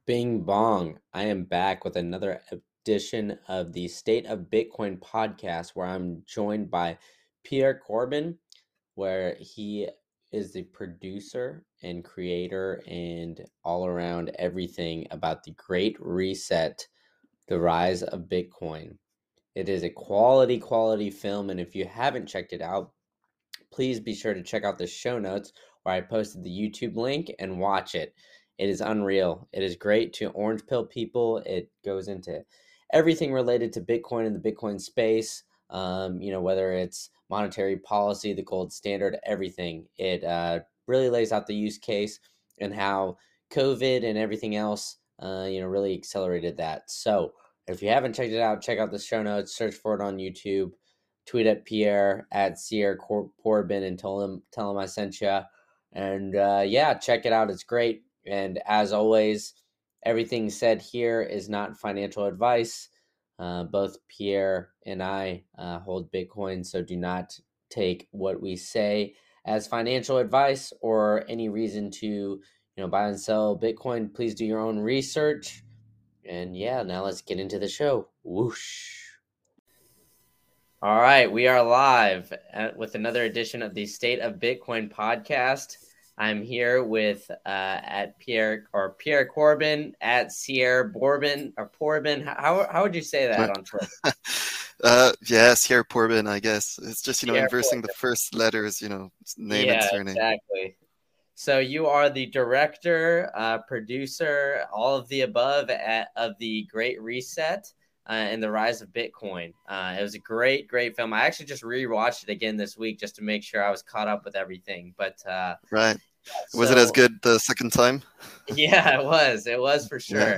Bing bong. I am back with another edition of the State of Bitcoin podcast where I'm joined by Pierre Corbin, where he is the producer and creator and all around everything about the Great Reset, the rise of Bitcoin. It is a quality film, and if you haven't checked it out, please be sure to check out the show notes where I posted the YouTube link and watch it. It is unreal. It is great to orange pill people. It goes into everything related to Bitcoin and the Bitcoin space. Whether it's monetary policy, the gold standard, everything. It really lays out the use case and how COVID and everything else, really accelerated that. So if you haven't checked it out, check out the show notes. Search for it on YouTube, tweet at Pierre at Sierra Corbin and tell him I sent you. And yeah, check it out. It's great. And as always, everything said here is not financial advice. Both Pierre and I hold Bitcoin, so do not take what we say as financial advice or any reason to, buy and sell Bitcoin. Please do your own research. And yeah, now let's get into the show. Whoosh. All right, we are live with another edition of the State of Bitcoin podcast. I'm here with at Pierre Corbin at Sierra Bourbon or Porbin. How would you say that on Twitter? Yeah, Sierra Porbin, I guess. It's just, Sierra inversing the Bourbon. first letters, name and Yeah, surname. exactly. So you are the director, producer, all of the above of the Great Reset and the rise of Bitcoin. It was a great film. I actually just rewatched it again this week just to make sure I was caught up with everything. But Right. Was it as so good the second time? yeah, it was for Yeah. sure.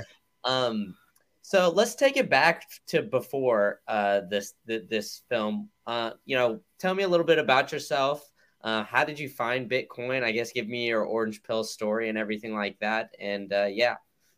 So let's take it back to before this film. Tell me a little bit about yourself. How did you find Bitcoin? I guess give me your orange pill story and everything like that. And yeah.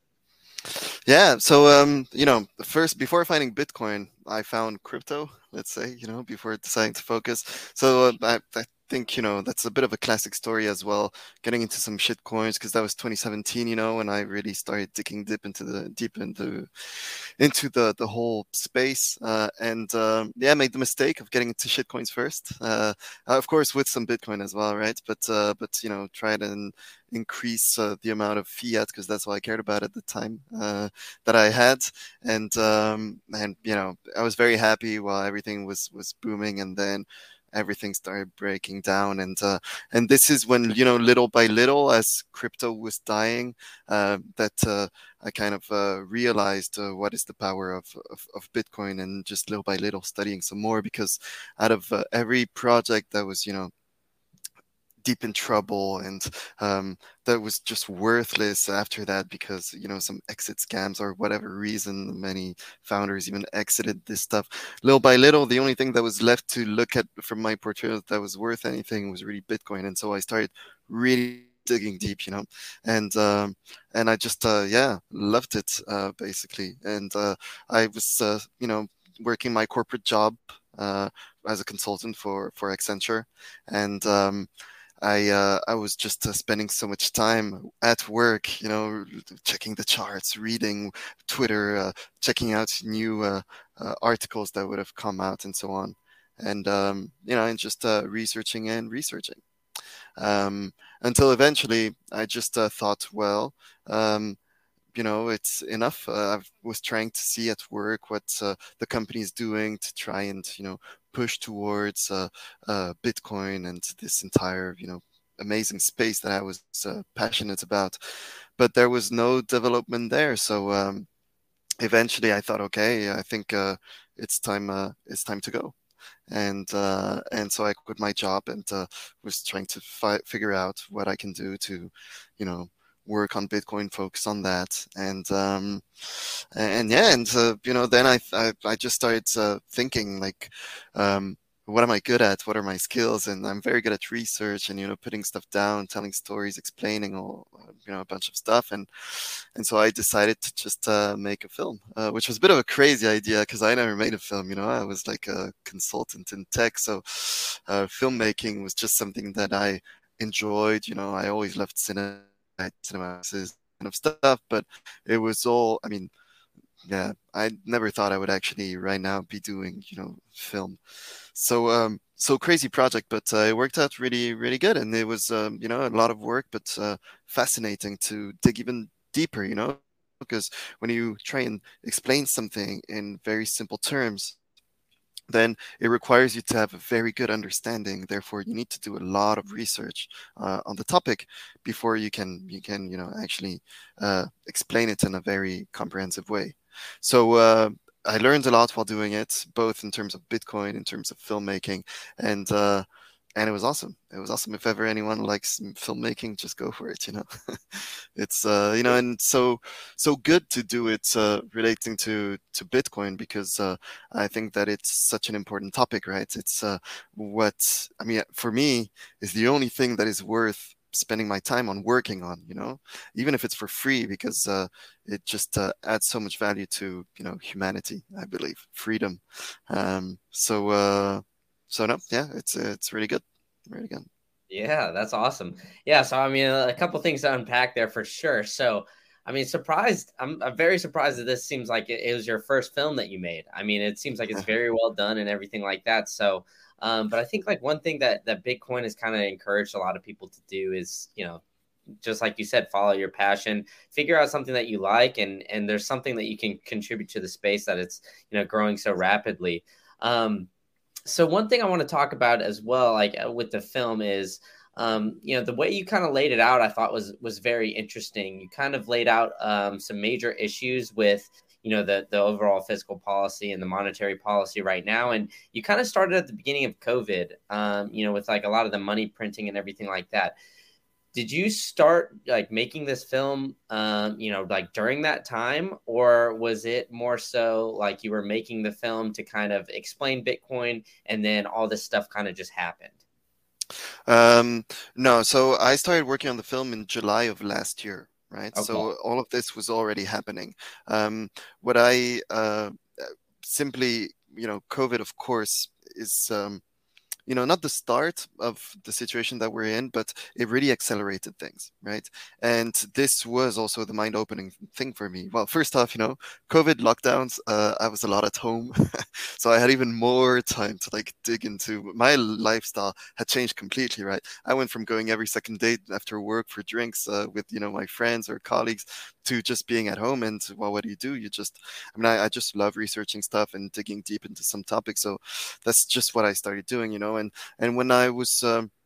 Yeah. So, first, before finding Bitcoin, I found crypto, let's say, before deciding to focus. So I think, that's a bit of a classic story as well, getting into some shit coins because that was 2017, when I really started digging deep into the whole space. And yeah, I made the mistake of getting into shitcoins first. Of course, with some Bitcoin as well, right? But try and increase the amount of fiat because that's all I cared about at the time that I had. And I was very happy while everything was booming, and then everything started breaking down, and this is when, little by little, as crypto was dying, that I kind of realized what is the power of Bitcoin, and just little by little studying some more, because out of every project that was, deep in trouble, and that was just worthless after that because some exit scams or whatever reason, many founders even exited this stuff. Little by little, the only thing that was left to look at from my portfolio that was worth anything was really Bitcoin, and so I started really digging deep, and I just yeah, loved it, basically. And I was working my corporate job as a consultant for Accenture, and I was just spending so much time at work, checking the charts, reading Twitter, checking out new articles that would have come out, and so on, and just researching and researching, until eventually I just thought, well, it's enough. I was trying to see at work what the company is doing to try and, push towards Bitcoin and this entire, amazing space that I was passionate about. But there was no development there. So eventually I thought, okay, I think it's time to go. And so I quit my job, and was trying to figure out what I can do to, work on Bitcoin, focus on that, and yeah, and then I just started thinking, like, what am I good at? What are my skills? And I'm very good at research and, putting stuff down, telling stories, explaining all, a bunch of stuff. And so I decided to just make a film, which was a bit of a crazy idea because I never made a film. I was like a consultant in tech. So filmmaking was just something that I enjoyed. I always loved cinema. of stuff, but it was all, I mean, yeah, I never thought I would actually right now be doing, film. So crazy project, but it worked out really, really good. And it was, a lot of work, but fascinating to dig even deeper, because when you try and explain something in very simple terms, then it requires you to have a very good understanding. Therefore, you need to do a lot of research on the topic before you can actually explain it in a very comprehensive way. So I learned a lot while doing it, both in terms of Bitcoin, in terms of filmmaking, and uh, and it was awesome. It was awesome. If ever anyone likes filmmaking, just go for it. It's and so good to do it relating to Bitcoin, because I think that it's such an important topic, right? It's what I mean for me is the only thing that is worth spending my time on working on, even if it's for free, because it just adds so much value to humanity, I believe, freedom. So no, yeah, it's really good, really good. Yeah, that's awesome. Yeah, so I mean, a couple things to unpack there for sure. So, I mean, surprised. I'm very surprised that this seems like it was your first film that you made. I mean, it seems like it's very well done and everything like that. So, but I think like one thing that Bitcoin has kind of encouraged a lot of people to do is, just like you said, follow your passion, figure out something that you like, and there's something that you can contribute to the space that it's growing so rapidly. So one thing I want to talk about as well, like with the film, is the way you kind of laid it out. I thought was very interesting. You kind of laid out some major issues with the overall fiscal policy and the monetary policy right now, and you kind of started at the beginning of COVID, with like a lot of the money printing and everything like that. Did you start like making this film like during that time, or was it more so like you were making the film to kind of explain Bitcoin and then all this stuff kind of just happened? Um, no, so I started working on the film in July of last year, right? Okay. So all of this was already happening. What I simply, COVID, of course, is not the start of the situation that we're in, but it really accelerated things, right? And this was also the mind-opening thing for me. Well, first off, COVID lockdowns, I was a lot at home, so I had even more time to like dig into my lifestyle had changed completely, right? I went from going every second date after work for drinks with my friends or colleagues to just being at home. And well, what do? You just, I just love researching stuff and digging deep into some topics. So that's just what I started doing, and when I was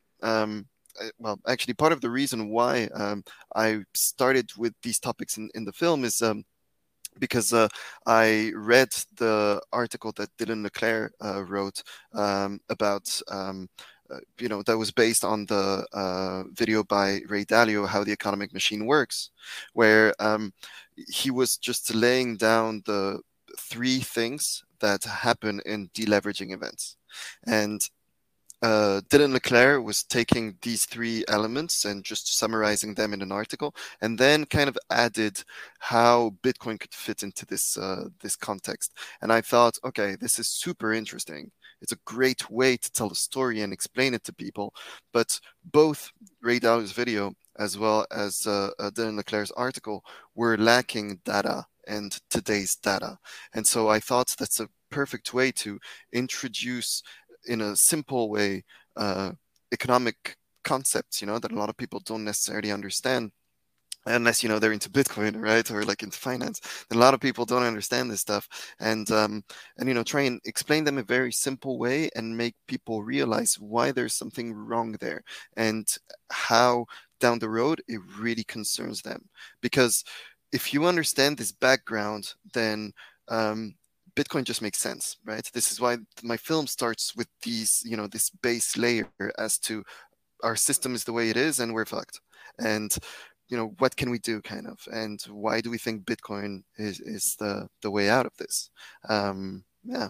well, actually, part of the reason why I started with these topics in the film is because I read the article that Dylan Leclerc wrote about. That was based on the video by Ray Dalio, How the Economic Machine Works, where he was just laying down the three things that happen in deleveraging events. And Dylan Leclerc was taking these three elements and just summarizing them in an article, and then kind of added how Bitcoin could fit into this context. And I thought, okay, this is super interesting. It's a great way to tell a story and explain it to people. But both Ray Dalio's video as well as Dylan Leclerc's article were lacking data and today's data. And so I thought that's a perfect way to introduce in a simple way economic concepts, that a lot of people don't necessarily understand unless they're into Bitcoin, right, or like into finance. And a lot of people don't understand this stuff, and try and explain them in a very simple way and make people realize why there's something wrong there and how down the road it really concerns them. Because if you understand this background, then Bitcoin just makes sense, right? This is why my film starts with this base layer as to our system is the way it is and we're fucked. And what can we do, kind of, and why do we think Bitcoin is the way out of this? Yeah.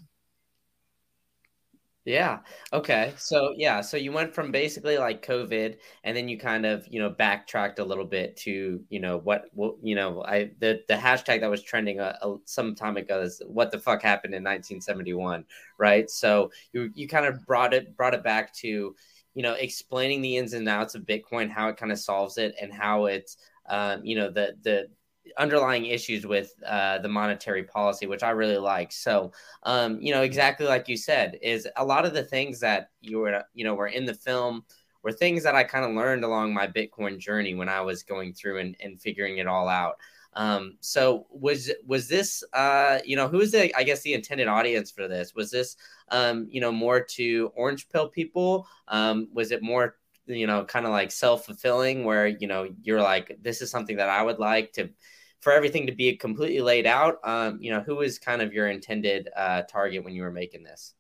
Yeah. Okay. So yeah. So you went from basically like COVID, and then you kind of backtracked a little bit to what I the hashtag that was trending some time ago is what the fuck happened in 1971, right? So you kind of brought it back to explaining the ins and outs of Bitcoin, how it kind of solves it, and how it's the underlying issues with the monetary policy, which I really like. So, exactly like you said, is a lot of the things that were in the film were things that I kind of learned along my Bitcoin journey when I was going through and figuring it all out. So was this, who is I guess the intended audience for this? Was this, more to orange pill people? Was it more, kind of like self-fulfilling where, you're like, this is something that I would like for everything to be completely laid out? Who is kind of your intended target when you were making this?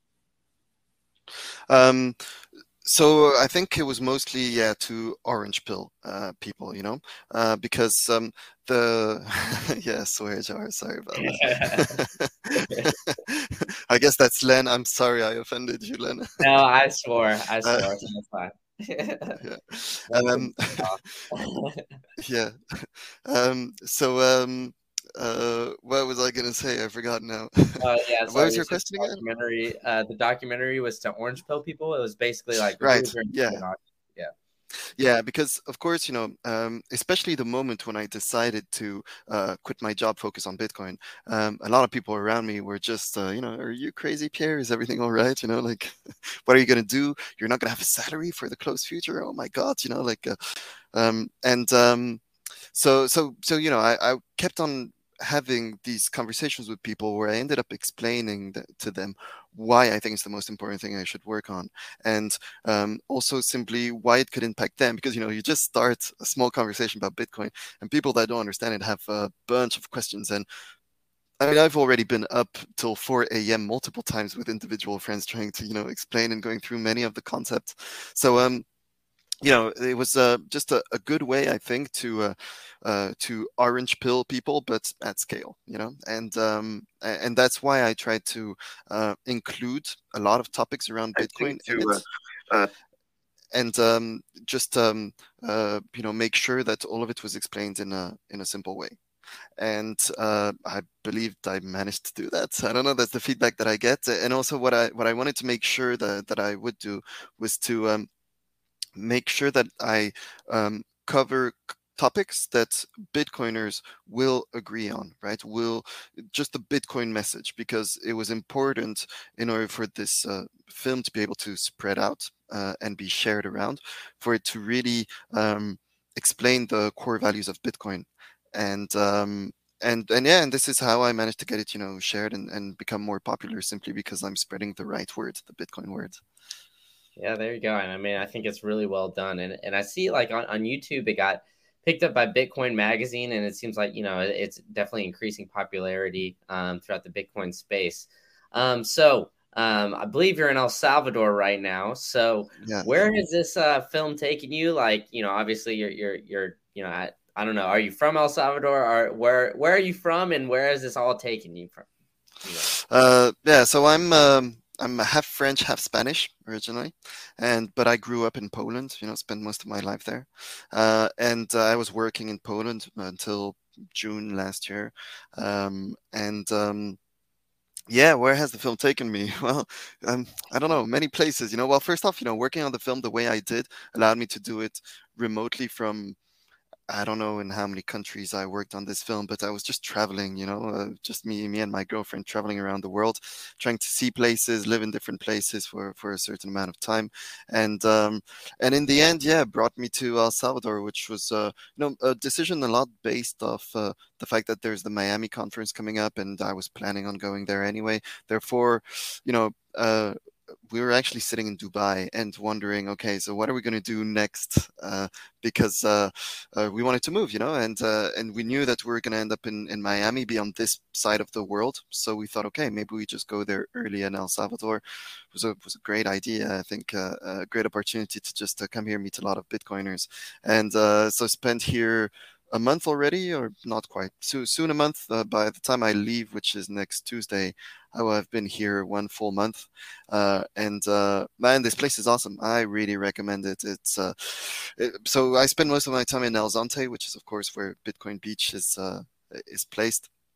Um, So I think it was mostly to orange pill people, because the yeah, swear jar. Sorry about that. I guess that's Len. I'm sorry I offended you, Len. No, I swore. Uh, So that's fine. yeah. One for Um, yeah. So what was I gonna say? I forgot now. Yeah, What was sorry. You your said question again? documentary. The documentary was to orange pill people. It was basically like who Right. was your Yeah. intended audience? Yeah. Yeah, because of course, especially the moment when I decided to quit my job, focus on Bitcoin, a lot of people around me were just, are you crazy, Pierre? Is everything all right? Like, what are you going to do? You're not going to have a salary for the close future. Oh my God, like, and I kept on having these conversations with people where I ended up explaining to them why I think it's the most important thing I should work on, and also simply why it could impact them. Because you just start a small conversation about Bitcoin, and people that don't understand it have a bunch of questions. And I mean, I've already been up till 4 a.m. multiple times with individual friends trying to explain and going through many of the concepts. So it was just a good way, I think, to orange pill people, but at scale, and that's why I tried to include a lot of topics around I think Bitcoin in to it, and just make sure that all of it was explained in a simple way. And I believed I managed to do that. I don't know. That's the feedback that I get, and also what I wanted to make sure that I would do was to make sure that I cover topics that Bitcoiners will agree on, right? Will just the Bitcoin message, because it was important in order for this film to be able to spread out and be shared around, for it to really explain the core values of Bitcoin. And and this is how I managed to get it, shared and become more popular, simply because I'm spreading the right word, the Bitcoin word. Yeah, there you go. And I mean, I think it's really well done. And I see like on YouTube, it got picked up by Bitcoin Magazine, and it seems like, it's definitely increasing popularity throughout the Bitcoin space. I believe you're in El Salvador right now. So Yeah. where has this film taken you? Like, obviously I don't know. Are you from El Salvador, or where are you from, and where has this all taken you from? Yeah, so I'm half French, half Spanish originally, but I grew up in Poland. Spent most of my life there, and I was working in Poland until June last year, and yeah, where has the film taken me? Well, I don't know, many places. Well, first off, working on the film the way I did allowed me to do it remotely from, I don't know in how many countries I worked on this film, but I was just traveling, just me and my girlfriend traveling around the world, trying to see places, live in different places for a certain amount of time, and in the end, yeah, brought me to El Salvador, which was a decision a lot based off the fact that there's the Miami conference coming up, and I was planning on going there anyway. Therefore, you know. We were actually sitting in Dubai and wondering, okay, so what are we going to do next? Because we wanted to move, and we knew that we were going to end up in Miami, be on this side of the world. So we thought, okay, maybe we just go there early in El Salvador. It was a great idea. I think a great opportunity to just come here, meet a lot of Bitcoiners, and so spent here a month already, or not quite. Soon a month. By the time I leave, which is next Tuesday, I will have been here one full month. And man, this place is awesome. I really recommend it. So I spend most of my time in El Zonte, which is of course where Bitcoin Beach is placed.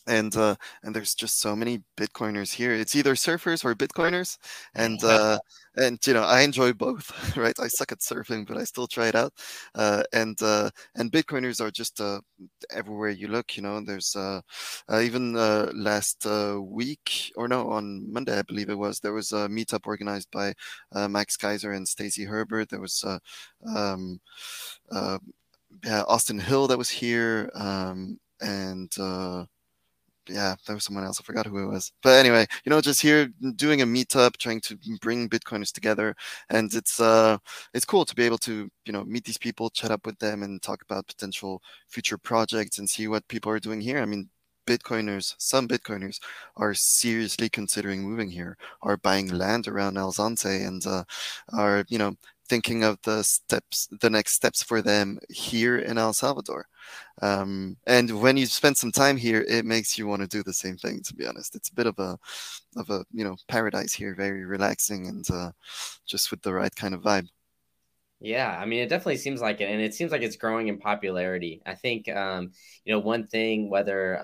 and there's just so many Bitcoiners here. It's either surfers or Bitcoiners, and I enjoy both, right? I suck at surfing, but I still try it out. And Bitcoiners are just everywhere you look. There's even last week, or no, on Monday, I believe it was, there was a meetup organized by Max Kaiser and Stacy Herbert. There was um, uh, yeah, Austin Hill that was here, and yeah, there was someone else. I forgot who it was. But anyway, just here doing a meetup, trying to bring Bitcoiners together, and it's cool to be able to meet these people, chat up with them, and talk about potential future projects and see what people are doing here. I mean, some Bitcoiners are seriously considering moving here, are buying land around El Zonte, and are thinking of the next steps for them here in El Salvador. And when you spend some time here, it makes you want to do the same thing. To be honest, it's a bit of a paradise here, very relaxing, and just with the right kind of vibe. Yeah, I mean, it definitely seems like it, and it seems like it's growing in popularity. I think, one thing, whether,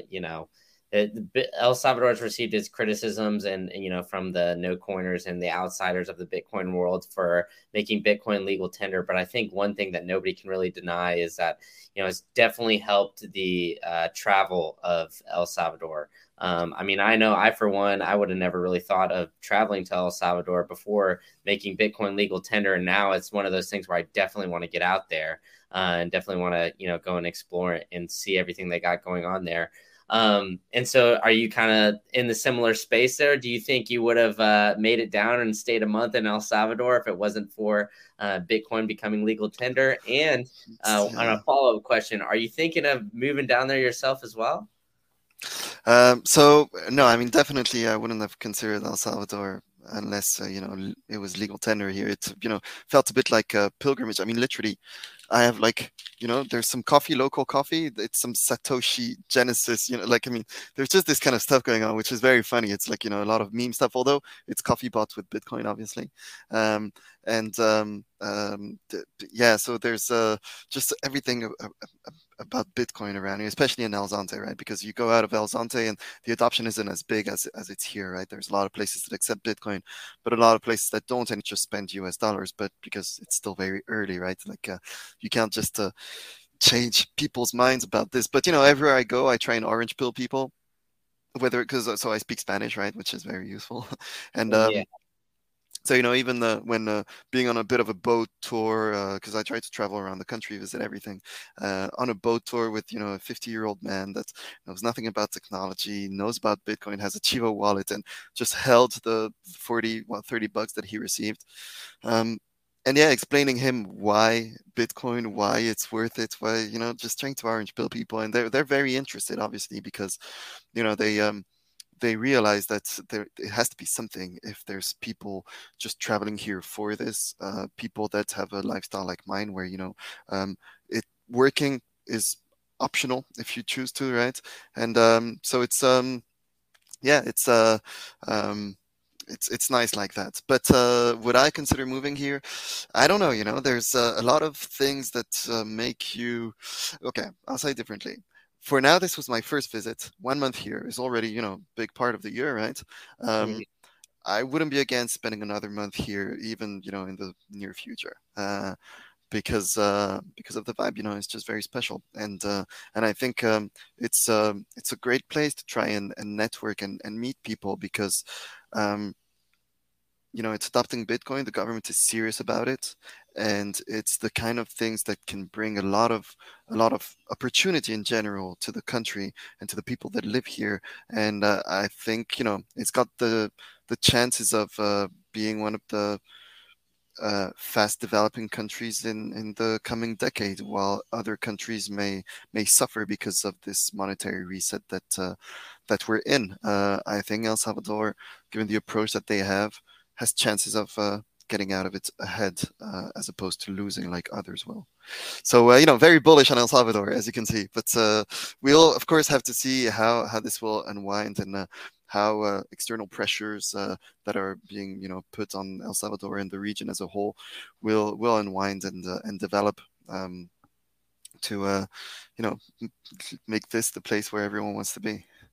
El Salvador has received its criticisms and from the no coiners and the outsiders of the Bitcoin world for making Bitcoin legal tender. But I think one thing that nobody can really deny is that, it's definitely helped the travel of El Salvador. I mean, I know for one, I would have never really thought of traveling to El Salvador before making Bitcoin legal tender. And now it's one of those things where I definitely want to get out there and definitely want to, go and explore it and see everything they got going on there. And so are you kind of in the similar space there? Do you think you would have made it down and stayed a month in El Salvador if it wasn't for Bitcoin becoming legal tender? And on Yeah. a follow-up question, are you thinking of moving down there yourself as well? So no, I mean, definitely I wouldn't have considered El Salvador unless it was legal tender here. It felt a bit like a pilgrimage. I mean, literally, I have like there's some coffee, local coffee. It's some Satoshi Genesis. Like, I mean, there's just this kind of stuff going on, which is very funny. It's like a lot of meme stuff, although it's coffee bots with Bitcoin, obviously. Um, and yeah, so there's just everything about Bitcoin around here, especially in El Zonte, right? Because you go out of El Zonte and the adoption isn't as big as it's here, right? There's a lot of places that accept Bitcoin, but a lot of places that don't and just spend US dollars, but because it's still very early, right? Like you can't just change people's minds about this. But everywhere I go, I try and orange pill people, whether because so I speak Spanish, right, which is very useful, and Yeah. so even when being on a bit of a boat tour, because I try to travel around the country, visit everything, on a boat tour with a 50-year-old man that knows nothing about technology, knows about Bitcoin, has a Chivo wallet, and just held the 30 bucks that he received. Um, and yeah, explaining him why Bitcoin, why it's worth it, why just trying to orange pill people, and they're very interested, obviously, because they realize that it has to be something if there's people just traveling here for this, people that have a lifestyle like mine where it working is optional if you choose to, right? And so it's yeah, um it's nice like that. But would I consider moving here? I don't know. There's a lot of things that make you. Okay, I'll say it differently. For now, this was my first visit. 1 month here is already, big part of the year, right? Um, Mhm. I wouldn't be against spending another month here, even, in the near future. Because of the vibe, it's just very special, and I think it's a great place to try and network and meet people because um, it's adopting Bitcoin. The government is serious about it, and it's the kind of things that can bring a lot of opportunity in general to the country and to the people that live here. And I think it's got the chances of being one of the fast developing countries in the coming decade, while other countries may suffer because of this monetary reset that we're in. I think El Salvador, given the approach that they have, has chances of getting out of it ahead, as opposed to losing like others will. So very bullish on El Salvador, as you can see. But we'll of course have to see how this will unwind and how external pressures that are being put on El Salvador and the region as a whole will unwind and develop to make this the place where everyone wants to be.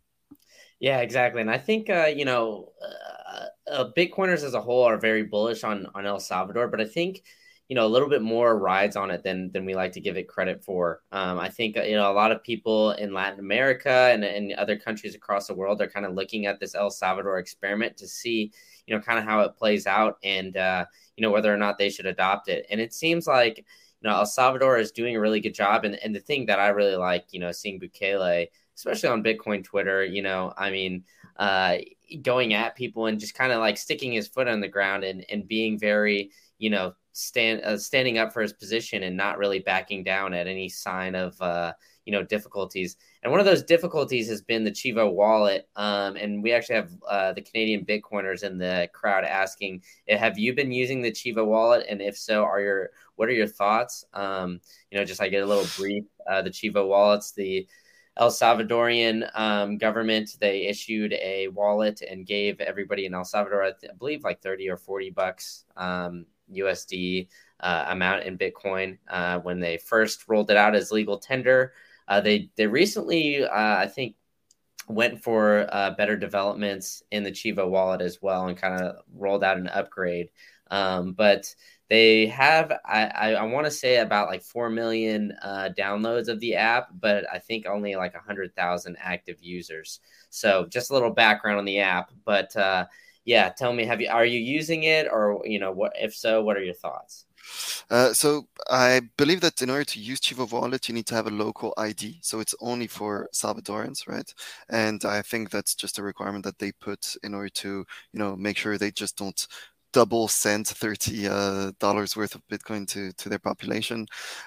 Yeah, exactly. And I think, Bitcoiners as a whole are very bullish on El Salvador, but I think, a little bit more rides on it than we like to give it credit for. I think, a lot of people in Latin America and other countries across the world are kind of looking at this El Salvador experiment to see, kind of how it plays out and, whether or not they should adopt it. And it seems like, El Salvador is doing a really good job. And the thing that I really like, seeing Bukele, especially on Bitcoin Twitter, uh, going at people and just kind of like sticking his foot on the ground and being very, standing up for his position and not really backing down at any sign of, difficulties. And one of those difficulties has been the Chivo wallet. And we actually have the Canadian Bitcoiners in the crowd asking, have you been using the Chivo wallet? And if so, what are your thoughts? Just I get a little brief. The Chivo wallets, the El Salvadorian government, they issued a wallet and gave everybody in El Salvador, I believe, like 30 or $40 USD amount in Bitcoin when they first rolled it out as legal tender. They recently, I think, went for better developments in the Chivo wallet as well and kind of rolled out an upgrade. But they have, I want to say about like 4 million downloads of the app, but I think only like 100,000 active users. So just a little background on the app. But yeah, tell me, are you using it, or what? If so, what are your thoughts? So I believe that in order to use Chivo Wallet, you need to have a local ID. So it's only for Salvadorans, right? And I think that's just a requirement that they put in order to, make sure they just don't double send $30 worth of Bitcoin to their population.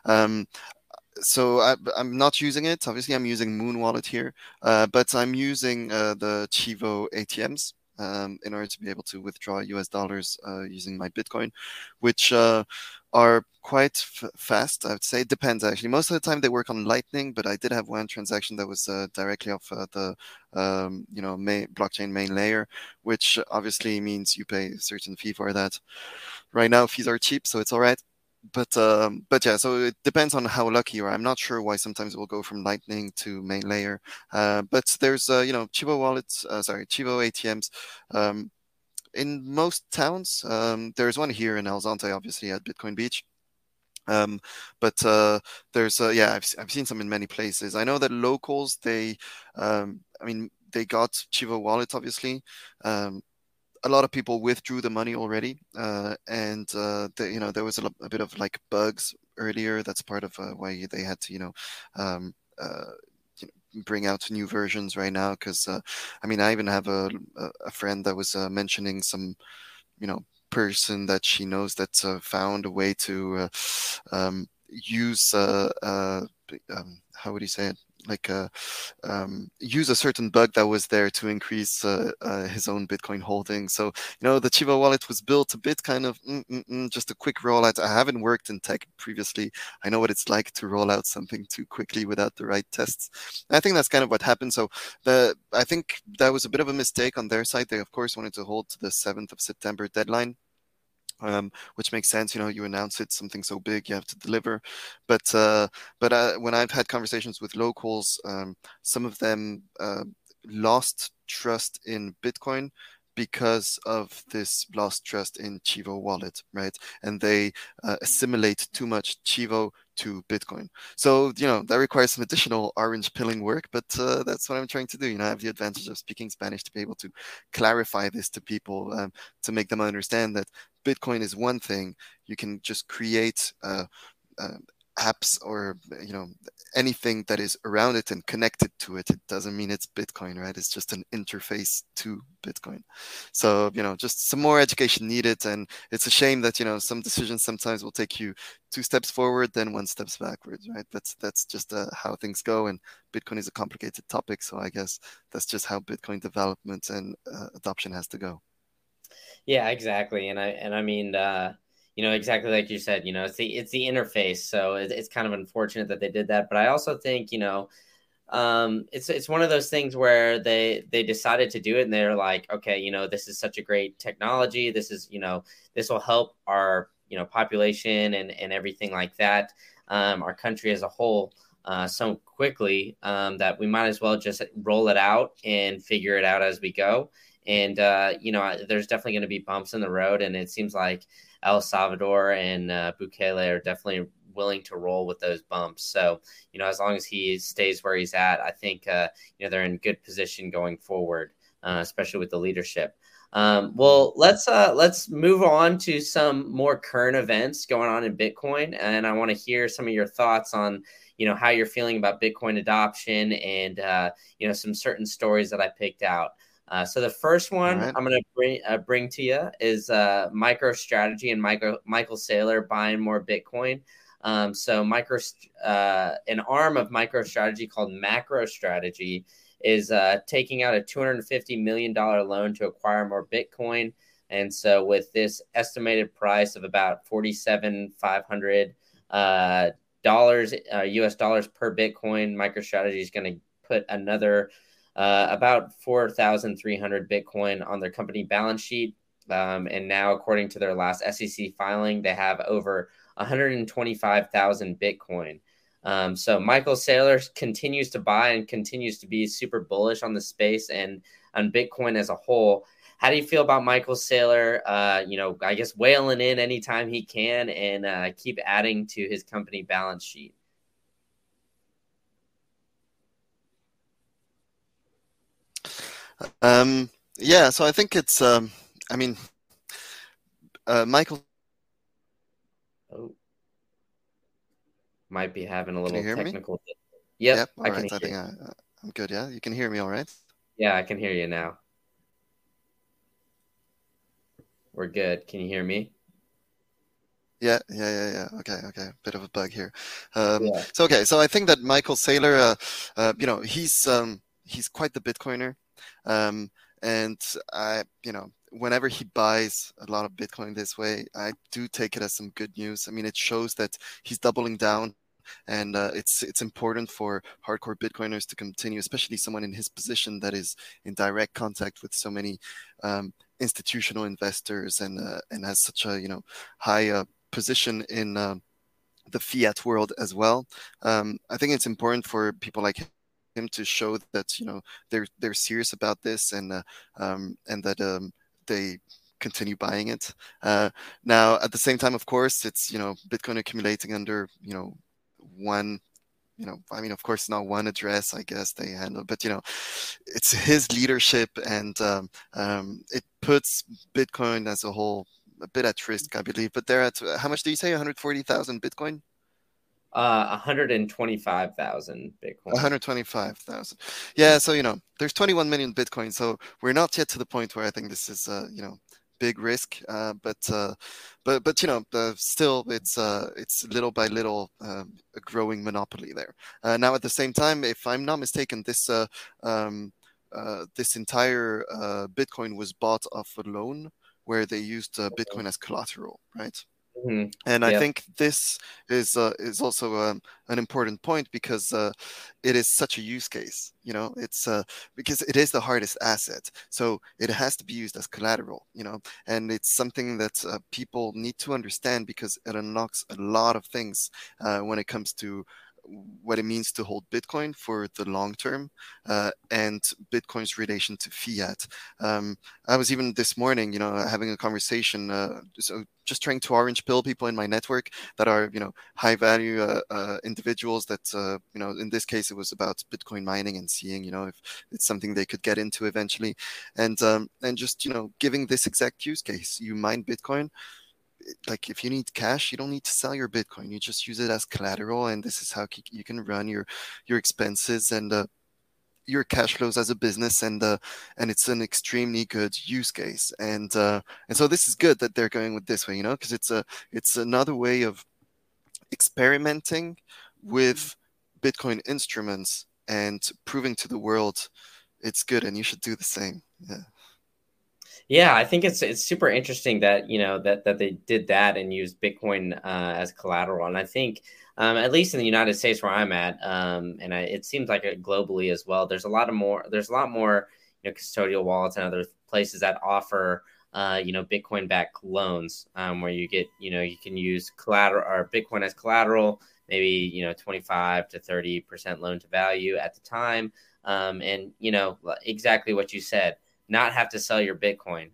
So I'm not using it. Obviously, I'm using Moon Wallet here, but I'm using the Chivo ATMs. In order to be able to withdraw US dollars using my Bitcoin, which are quite fast, I would say. It depends, actually. Most of the time they work on Lightning, but I did have one transaction that was directly off the blockchain main layer, which obviously means you pay a certain fee for that. Right now, fees are cheap, so it's all right. But yeah, so it depends on how lucky you are. I'm not sure why sometimes it will go from Lightning to main layer. But there's Chivo wallets, Chivo ATMs. In most towns, there's one here in El Zonte, obviously at Bitcoin Beach. But there's I've seen some in many places. I know that locals they got Chivo wallet obviously. A lot of people withdrew the money already, and there was a bit of like bugs earlier. That's part of why they had to um, bring out new versions right now. Because I even have a friend that was mentioning some person that she knows that found a way to use how would you say it, like use a certain bug that was there to increase his own Bitcoin holding. So the Chivo wallet was built a bit kind of just a quick rollout. I haven't worked in tech previously. I know what it's like to roll out something too quickly without the right tests. I think that's kind of what happened. So I think that was a bit of a mistake on their side. They of course wanted to hold to the 7th of September deadline. Which makes sense. You announce it, something so big, you have to deliver. But when I've had conversations with locals, some of them lost trust in Bitcoin because of this lost trust in Chivo wallet, right? And they assimilate too much Chivo to Bitcoin. So, that requires some additional orange pilling work, but that's what I'm trying to do. I have the advantage of speaking Spanish to be able to clarify this to people, to make them understand that Bitcoin is one thing. You can just create apps or anything that is around it and connected to it. It doesn't mean it's Bitcoin, right? It's just an interface to Bitcoin. So just some more education needed, and it's a shame that some decisions sometimes will take you 2 steps forward, then 1 step backwards, right? That's just how things go, and Bitcoin is a complicated topic. So I guess that's just how Bitcoin development and adoption has to go. Yeah, exactly. And I mean, exactly like you said, it's the interface. So it's kind of unfortunate that they did that. But I also think, it's one of those things where they decided to do it and they're like, okay, this is such a great technology. This will help our, population and everything like that, our country as a whole. so quickly that we might as well just roll it out and figure it out as we go. And, there's definitely going to be bumps in the road. And it seems like El Salvador and Bukele are definitely willing to roll with those bumps. So, as long as he stays where he's at, I think, they're in good position going forward, especially with the leadership. Well, let's move on to some more current events going on in Bitcoin. And I want to hear some of your thoughts on, how you're feeling about Bitcoin adoption and, some certain stories that I picked out. So the first one I'm going to bring to you is MicroStrategy and Michael Saylor buying more Bitcoin. So an arm of MicroStrategy called MacroStrategy is taking out a $250 million loan to acquire more Bitcoin. And so with this estimated price of about $47,500 US dollars per Bitcoin, MicroStrategy is going to put another about 4,300 Bitcoin on their company balance sheet. And now, according to their last SEC filing, they have over 125,000 Bitcoin. So Michael Saylor continues to buy and continues to be super bullish on the space and on Bitcoin as a whole. How do you feel about Michael Saylor, I guess whaling in anytime he can and keep adding to his company balance sheet? Yeah, so I think it's, Michael. Oh, might be having a little technical. Yep. All right. I think I'm good. Yeah, you can hear me all right? Yeah, I can hear you now. We're good. Can you hear me? Yeah. Okay. Bit of a bug here. So I think that Michael Saylor, he's quite the Bitcoiner, and whenever he buys a lot of Bitcoin this way, I do take it as some good news. I mean, it shows that he's doubling down. And it's important for hardcore Bitcoiners to continue, especially someone in his position that is in direct contact with so many institutional investors and has such a high position in the fiat world as well. I think it's important for people like him to show that they're serious about this and that they continue buying it. Now, at the same time, of course, it's Bitcoin accumulating under one, of course, not one address, I guess they handle, but it's his leadership, and it puts Bitcoin as a whole a bit at risk, I believe. But they're at, how much do you say, 140,000 Bitcoin? 125,000 Bitcoin. 125,000. Yeah, so there's 21 million Bitcoin, so we're not yet to the point where I think this is big risk, but still it's little by little a growing monopoly there. Now, at the same time, if I'm not mistaken, this entire Bitcoin was bought off a loan where they used Bitcoin as collateral, right? Mm-hmm. And I think this is also an important point because it is such a use case. It's because it is the hardest asset, so it has to be used as collateral. And it's something that people need to understand because it unlocks a lot of things when it comes to what it means to hold Bitcoin for the long term and Bitcoin's relation to fiat. I was even this morning, having a conversation, so just trying to orange pill people in my network that are, high value individuals that, in this case, it was about Bitcoin mining and seeing, if it's something they could get into eventually. And just, giving this exact use case, you mine Bitcoin. Like, if you need cash, you don't need to sell your Bitcoin. You just use it as collateral, and this is how you can run your expenses and your cash flows as a business, and it's an extremely good use case. And so this is good that they're going with this way, because it's another way of experimenting with Bitcoin instruments and proving to the world it's good, and you should do the same. Yeah, I think it's super interesting that that they did that and used Bitcoin as collateral, and I think at least in the United States where I'm at, it seems like globally as well. There's a lot more custodial wallets and other places that offer Bitcoin backed loans where you get you can use collateral or Bitcoin as collateral maybe 25 to 30% loan to value at the time, and exactly what you said, not have to sell your Bitcoin.